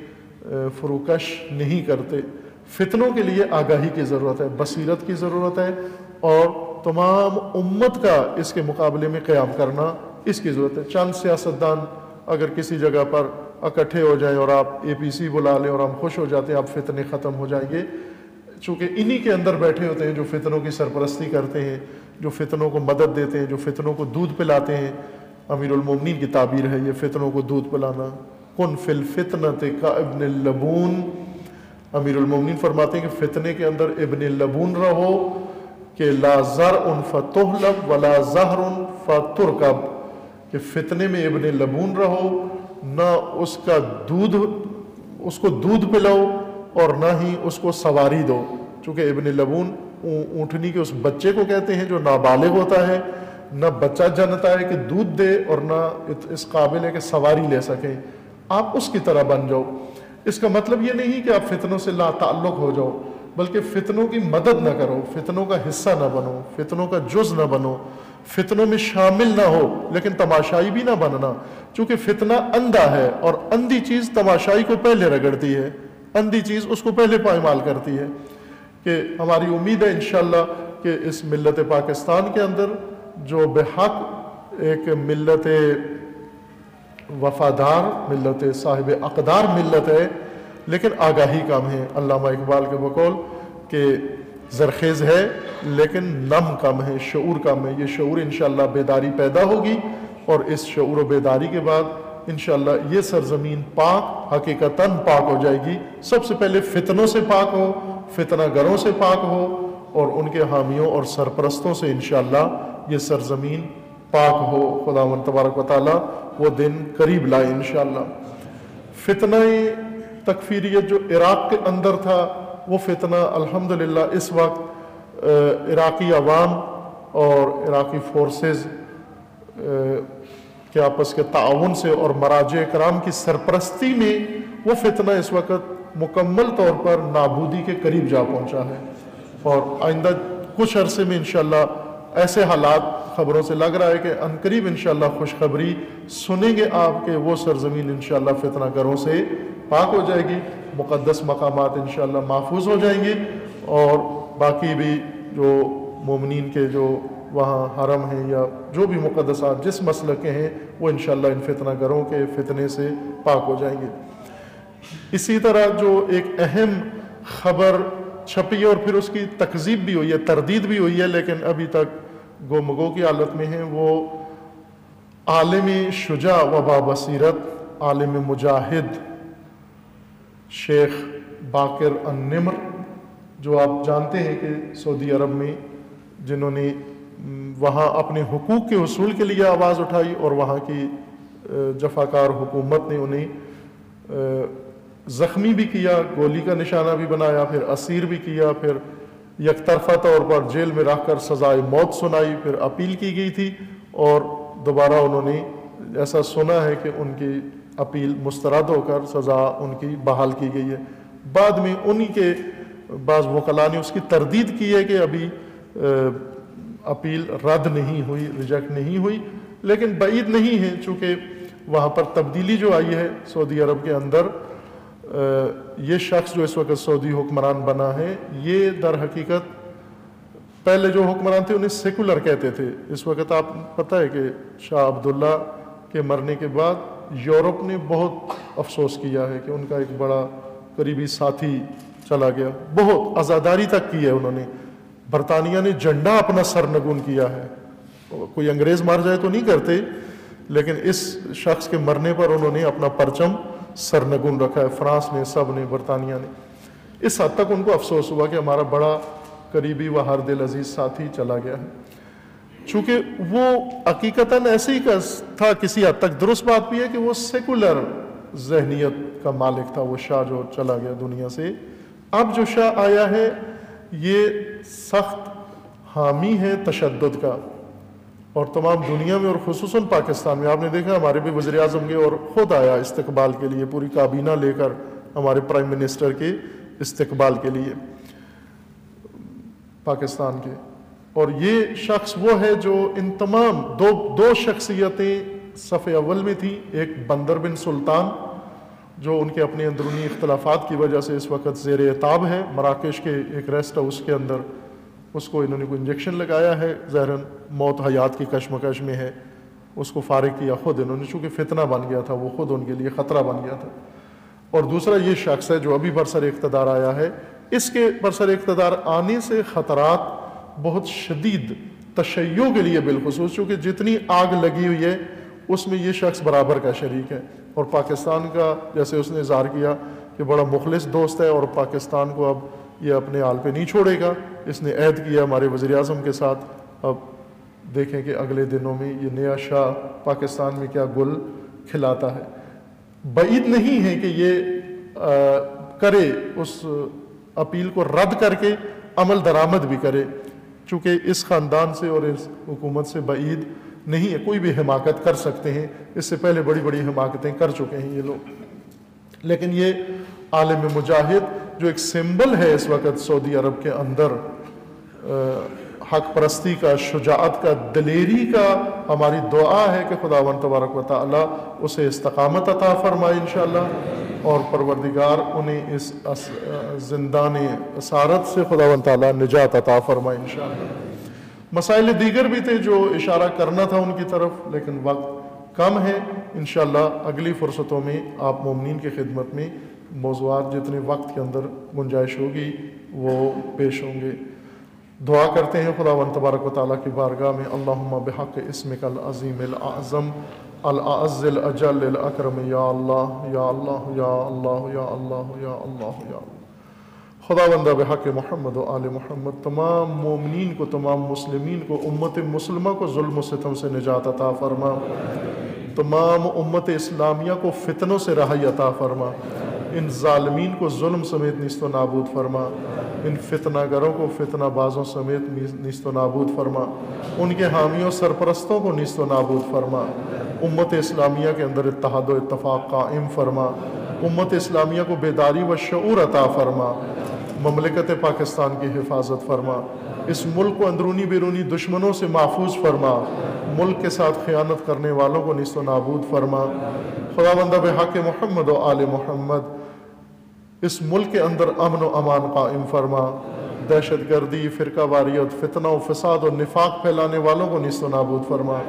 فروکش نہیں کرتے۔ فتنوں کے لیے آگاہی کی ضرورت ہے، بصیرت کی ضرورت ہے، اور تمام امت کا اس کے مقابلے میں قیام کرنا اس کی ضرورت ہے۔ چند سیاستدان اگر کسی جگہ پر اکٹھے ہو جائیں اور آپ APC بلا لیں اور ہم خوش ہو جاتے ہیں آپ فتنے ختم ہو جائیں گے، چونکہ انہی کے اندر بیٹھے ہوتے ہیں جو فتنوں کی سرپرستی کرتے ہیں، جو فتنوں کو مدد دیتے ہیں، جو فتنوں کو دودھ پلاتے ہیں۔ امیر المومنین کی تعبیر ہے یہ فتنوں کو دودھ پلانا، کن فی الفتنۃ کابن اللبون۔ امیر المومنین فرماتے ہیں کہ فتنے کے اندر ابن لبون رہو کہ لا زرع فتحلب ولا زہر فترکب، کہ فتنے میں ابن لبون رہو، نہ اس کا دودھ، اس کو دودھ پلاؤ اور نہ ہی اس کو سواری دو، چونکہ ابن لبون اونٹنی کے اس بچے کو کہتے ہیں جو نابالغ ہوتا ہے، نہ بچہ جنتا ہے کہ دودھ دے اور نہ اس قابل ہے کہ سواری لے سکے، آپ اس کی طرح بن جاؤ۔ اس کا مطلب یہ نہیں کہ آپ فتنوں سے لا تعلق ہو جاؤ، بلکہ فتنوں کی مدد نہ کرو، فتنوں کا حصہ نہ بنو، فتنوں کا جز نہ بنو، فتنوں میں شامل نہ ہو، لیکن تماشائی بھی نہ بننا، چونکہ فتنہ اندھا ہے اور اندھی چیز تماشائی کو پہلے رگڑتی ہے، اندھی چیز اس کو پہلے پائمال کرتی ہے۔ کہ ہماری امید ہے انشاءاللہ کہ اس ملت پاکستان کے اندر جو بحق ایک ملت وفادار، ملت صاحب اقدار ملت ہے، لیکن آگاہی کم ہے۔ علامہ اقبال کے بقول کہ زرخیز ہے لیکن نم کم ہے، شعور کم ہے۔ یہ شعور انشاءاللہ بیداری پیدا ہوگی، اور اس شعور و بیداری کے بعد انشاءاللہ یہ سرزمین پاک، حقیقتاً پاک ہو جائے گی۔ سب سے پہلے فتنوں سے پاک ہو، فتنہ گروں سے پاک ہو، اور ان کے حامیوں اور سرپرستوں سے انشاءاللہ یہ سرزمین پاک ہو۔ خداوند تبارک و تعالیٰ وہ دن قریب لائے انشاءاللہ۔ فتنہ تکفیریت جو عراق کے اندر تھا، وہ فتنہ الحمدللہ اس وقت عراقی عوام اور عراقی فورسز کے آپس کے تعاون سے اور مراجع کرام کی سرپرستی میں وہ فتنہ اس وقت مکمل طور پر نابودی کے قریب جا پہنچا ہے، اور آئندہ کچھ عرصے میں انشاءاللہ ایسے حالات خبروں سے لگ رہا ہے کہ عنقریب انشاءاللہ خوشخبری سنیں گے آپ کہ وہ سرزمین انشاءاللہ فتنہ گروں سے پاک ہو جائے گی، مقدس مقامات انشاءاللہ محفوظ ہو جائیں گے، اور باقی بھی جو مومنین کے جو وہاں حرم ہیں یا جو بھی مقدسات جس مسلک کے ہیں وہ انشاءاللہ ان فتنہ گروں کے فتنے سے پاک ہو جائیں گے۔ اسی طرح جو ایک اہم خبر چھپی ہے اور پھر اس کی تکذیب بھی ہوئی ہے، تردید بھی ہوئی ہے، لیکن ابھی تک گو مگو کی حالت میں ہیں۔ وہ عالم شجاع و بابصیرت، عالم مجاہد شیخ باقر النمر، جو آپ جانتے ہیں کہ سعودی عرب میں جنہوں نے وہاں اپنے حقوق کے حصول کے لیے آواز اٹھائی، اور وہاں کی جفاکار حکومت نے انہیں زخمی بھی کیا، گولی کا نشانہ بھی بنایا، پھر اسیر بھی کیا، پھر یک طرفہ طور پر جیل میں رکھ کر سزائے موت سنائی، پھر اپیل کی گئی تھی، اور دوبارہ انہوں نے ایسا سنا ہے کہ ان کی اپیل مسترد ہو کر سزا ان کی بحال کی گئی ہے۔ بعد میں انہی کے بعض وکلاء نے اس کی تردید کی ہے کہ ابھی اپیل رد نہیں ہوئی، ریجیکٹ نہیں ہوئی، لیکن بعید نہیں ہے، چونکہ وہاں پر تبدیلی جو آئی ہے سعودی عرب کے اندر، یہ شخص جو اس وقت سعودی حکمران بنا ہے، یہ در حقیقت پہلے جو حکمران تھے انہیں سیکولر کہتے تھے۔ اس وقت آپ پتہ ہے کہ شاہ عبداللہ کے مرنے کے بعد یورپ نے بہت افسوس کیا ہے کہ ان کا ایک بڑا قریبی ساتھی چلا گیا، بہت عزاداری تک کی ہے انہوں نے۔ برطانیہ نے جھنڈا اپنا سرنگون کیا ہے، کوئی انگریز مار جائے تو نہیں کرتے، لیکن اس شخص کے مرنے پر انہوں نے اپنا پرچم سرنگون رکھا ہے، فرانس نے، سب نے، برطانیہ نے۔ اس حد تک ان کو افسوس ہوا کہ ہمارا بڑا قریبی و ہر دل عزیز ساتھی چلا گیا ہے۔ چونکہ وہ حقیقتاً ایسے ہی تھا، کسی حد تک درست بات بھی ہے کہ وہ سیکولر ذہنیت کا مالک تھا، وہ شاہ جو چلا گیا دنیا سے۔ اب جو شاہ آیا ہے یہ سخت حامی ہے تشدد کا، اور تمام دنیا میں اور خصوصاً پاکستان میں آپ نے دیکھا ہمارے بھی وزیر اعظم گئے اور خود آیا استقبال کے لیے، پوری کابینہ لے کر ہمارے پرائم منسٹر کے استقبال کے لیے پاکستان کے۔ اور یہ شخص وہ ہے جو ان تمام دو شخصیتیں صف اول میں تھیں، ایک بندر بن سلطان جو ان کے اپنے اندرونی اختلافات کی وجہ سے اس وقت زیر عتاب ہے مراکش کے ایک ریسٹ ہاؤس کے اندر، اس کو انہوں نے کوئی انجیکشن لگایا ہے، ظاہراً موت حیات کی کشمکش میں ہے، اس کو فارغ کیا خود انہوں نے، چونکہ فتنہ بن گیا تھا، وہ خود ان کے لیے خطرہ بن گیا تھا۔ اور دوسرا یہ شخص ہے جو ابھی برسر اقتدار آیا ہے، اس کے برسر اقتدار آنے سے خطرات بہت شدید تشیع کے لیے بالخصوص، چونکہ جتنی آگ لگی ہوئی ہے اس میں یہ شخص برابر کا شریک ہے، اور پاکستان کا جیسے اس نے اظہار کیا کہ بڑا مخلص دوست ہے، اور پاکستان کو اب یہ اپنے حال پہ نہیں چھوڑے گا، اس نے عہد کیا ہمارے وزیر اعظم کے ساتھ۔ اب دیکھیں کہ اگلے دنوں میں یہ نیا شاہ پاکستان میں کیا گل کھلاتا ہے۔ بعید نہیں ہے کہ یہ کرے، اس اپیل کو رد کر کے عمل درآمد بھی کرے، چونکہ اس خاندان سے اور اس حکومت سے بعید نہیں ہے، کوئی بھی حماقت کر سکتے ہیں، اس سے پہلے بڑی بڑی حماقتیں کر چکے ہیں یہ لوگ۔ لیکن یہ عالم مجاہد جو ایک سمبل ہے اس وقت سعودی عرب کے اندر حق پرستی کا، شجاعت کا، دلیری کا، ہماری دعا ہے کہ خداوند تبارک و تعالی اسے استقامت عطا فرمائے انشاءاللہ، اور پروردگار انہیں اس زندان اسارت سے خداوند تعالی نجات عطا فرمائے انشاءاللہ۔ مسائل دیگر بھی تھے جو اشارہ کرنا تھا ان کی طرف، لیکن وقت کم ہے، انشاءاللہ اگلی فرصتوں میں آپ مومنین کی خدمت میں موضوعات جتنے وقت کے اندر گنجائش ہوگی وہ پیش ہوں گے۔ دعا کرتے ہیں خداوند تبارک و تعالیٰ کی بارگاہ میں، اللہم بحق اسمک العظیم الاعظم الاعز الاجل الاکرم، یا اللہ یا اللہ یا اللہ یا اللہ یا اللہ یا اللہ۔ خداوند بحق محمد و آل محمد تمام مومنین کو، تمام مسلمین کو، امت مسلمہ کو ظلم و ستم سے نجات عطا فرما، تمام امت اسلامیہ کو فتنوں سے رہائی عطا فرما، ان ظالمین کو ظلم سمیت نیست و نابود فرما، ان فتنہ گروں کو فتنہ بازوں سمیت نیست و نابود فرما، ان کے حامیوں سرپرستوں کو نیست و نابود فرما، امت اسلامیہ کے اندر اتحاد و اتفاق قائم فرما، امت اسلامیہ کو بیداری و شعور عطا فرما، مملکت پاکستان کی حفاظت فرما، اس ملک کو اندرونی بیرونی دشمنوں سے محفوظ فرما، ملک کے ساتھ خیانت کرنے والوں کو نیست و نابود فرما۔ خداوند بحق محمد و آل محمد اس ملک کے اندر امن و امان قائم فرما، دہشت گردی، فرقہ واریت، فتنہ و فساد و نفاق پھیلانے والوں کو نیست و نابود فرما،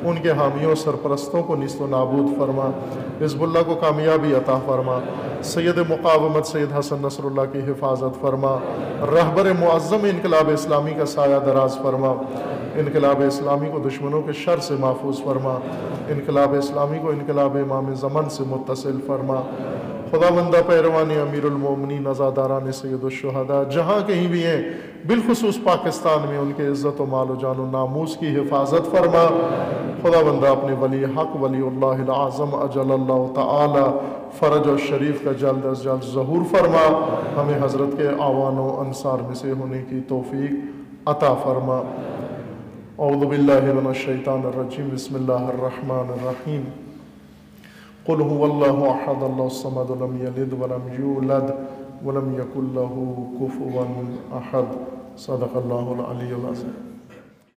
ان کے حامیوں سرپرستوں کو نیست و نابود فرما، حزب اللہ کو کامیابی عطا فرما، سید مقاومت سید حسن نصر اللہ کی حفاظت فرما، رہبر معظم انقلاب اسلامی کا سایہ دراز فرما، انقلاب اسلامی کو دشمنوں کے شر سے محفوظ فرما، انقلاب اسلامی کو انقلاب امام زمن سے متصل فرما۔ خدا بندہ پیروان امیر المومنین عزاداران سید الشہداء جہاں کہیں بھی ہیں، بالخصوص پاکستان میں ان کے عزت و مال و جان و ناموس کی حفاظت فرما۔ خدا بندہ اپنے ولی حق ولی اللہ العظم اجل اللہ تعالی فرج و شریف کا جلد از جلد ظہور فرما، ہمیں حضرت کے اعوان و انصار میں سے ہونے کی توفیق عطا فرما۔ اعوذ باللہ من الشیطان الرجیم، بسم اللہ الرحمن الرحیم۔ قل هو اللہ احد اللہ الصمد لم یلد ولم یولد ولم یکن له کفوا احد۔ صدق اللہ العلی العظیم۔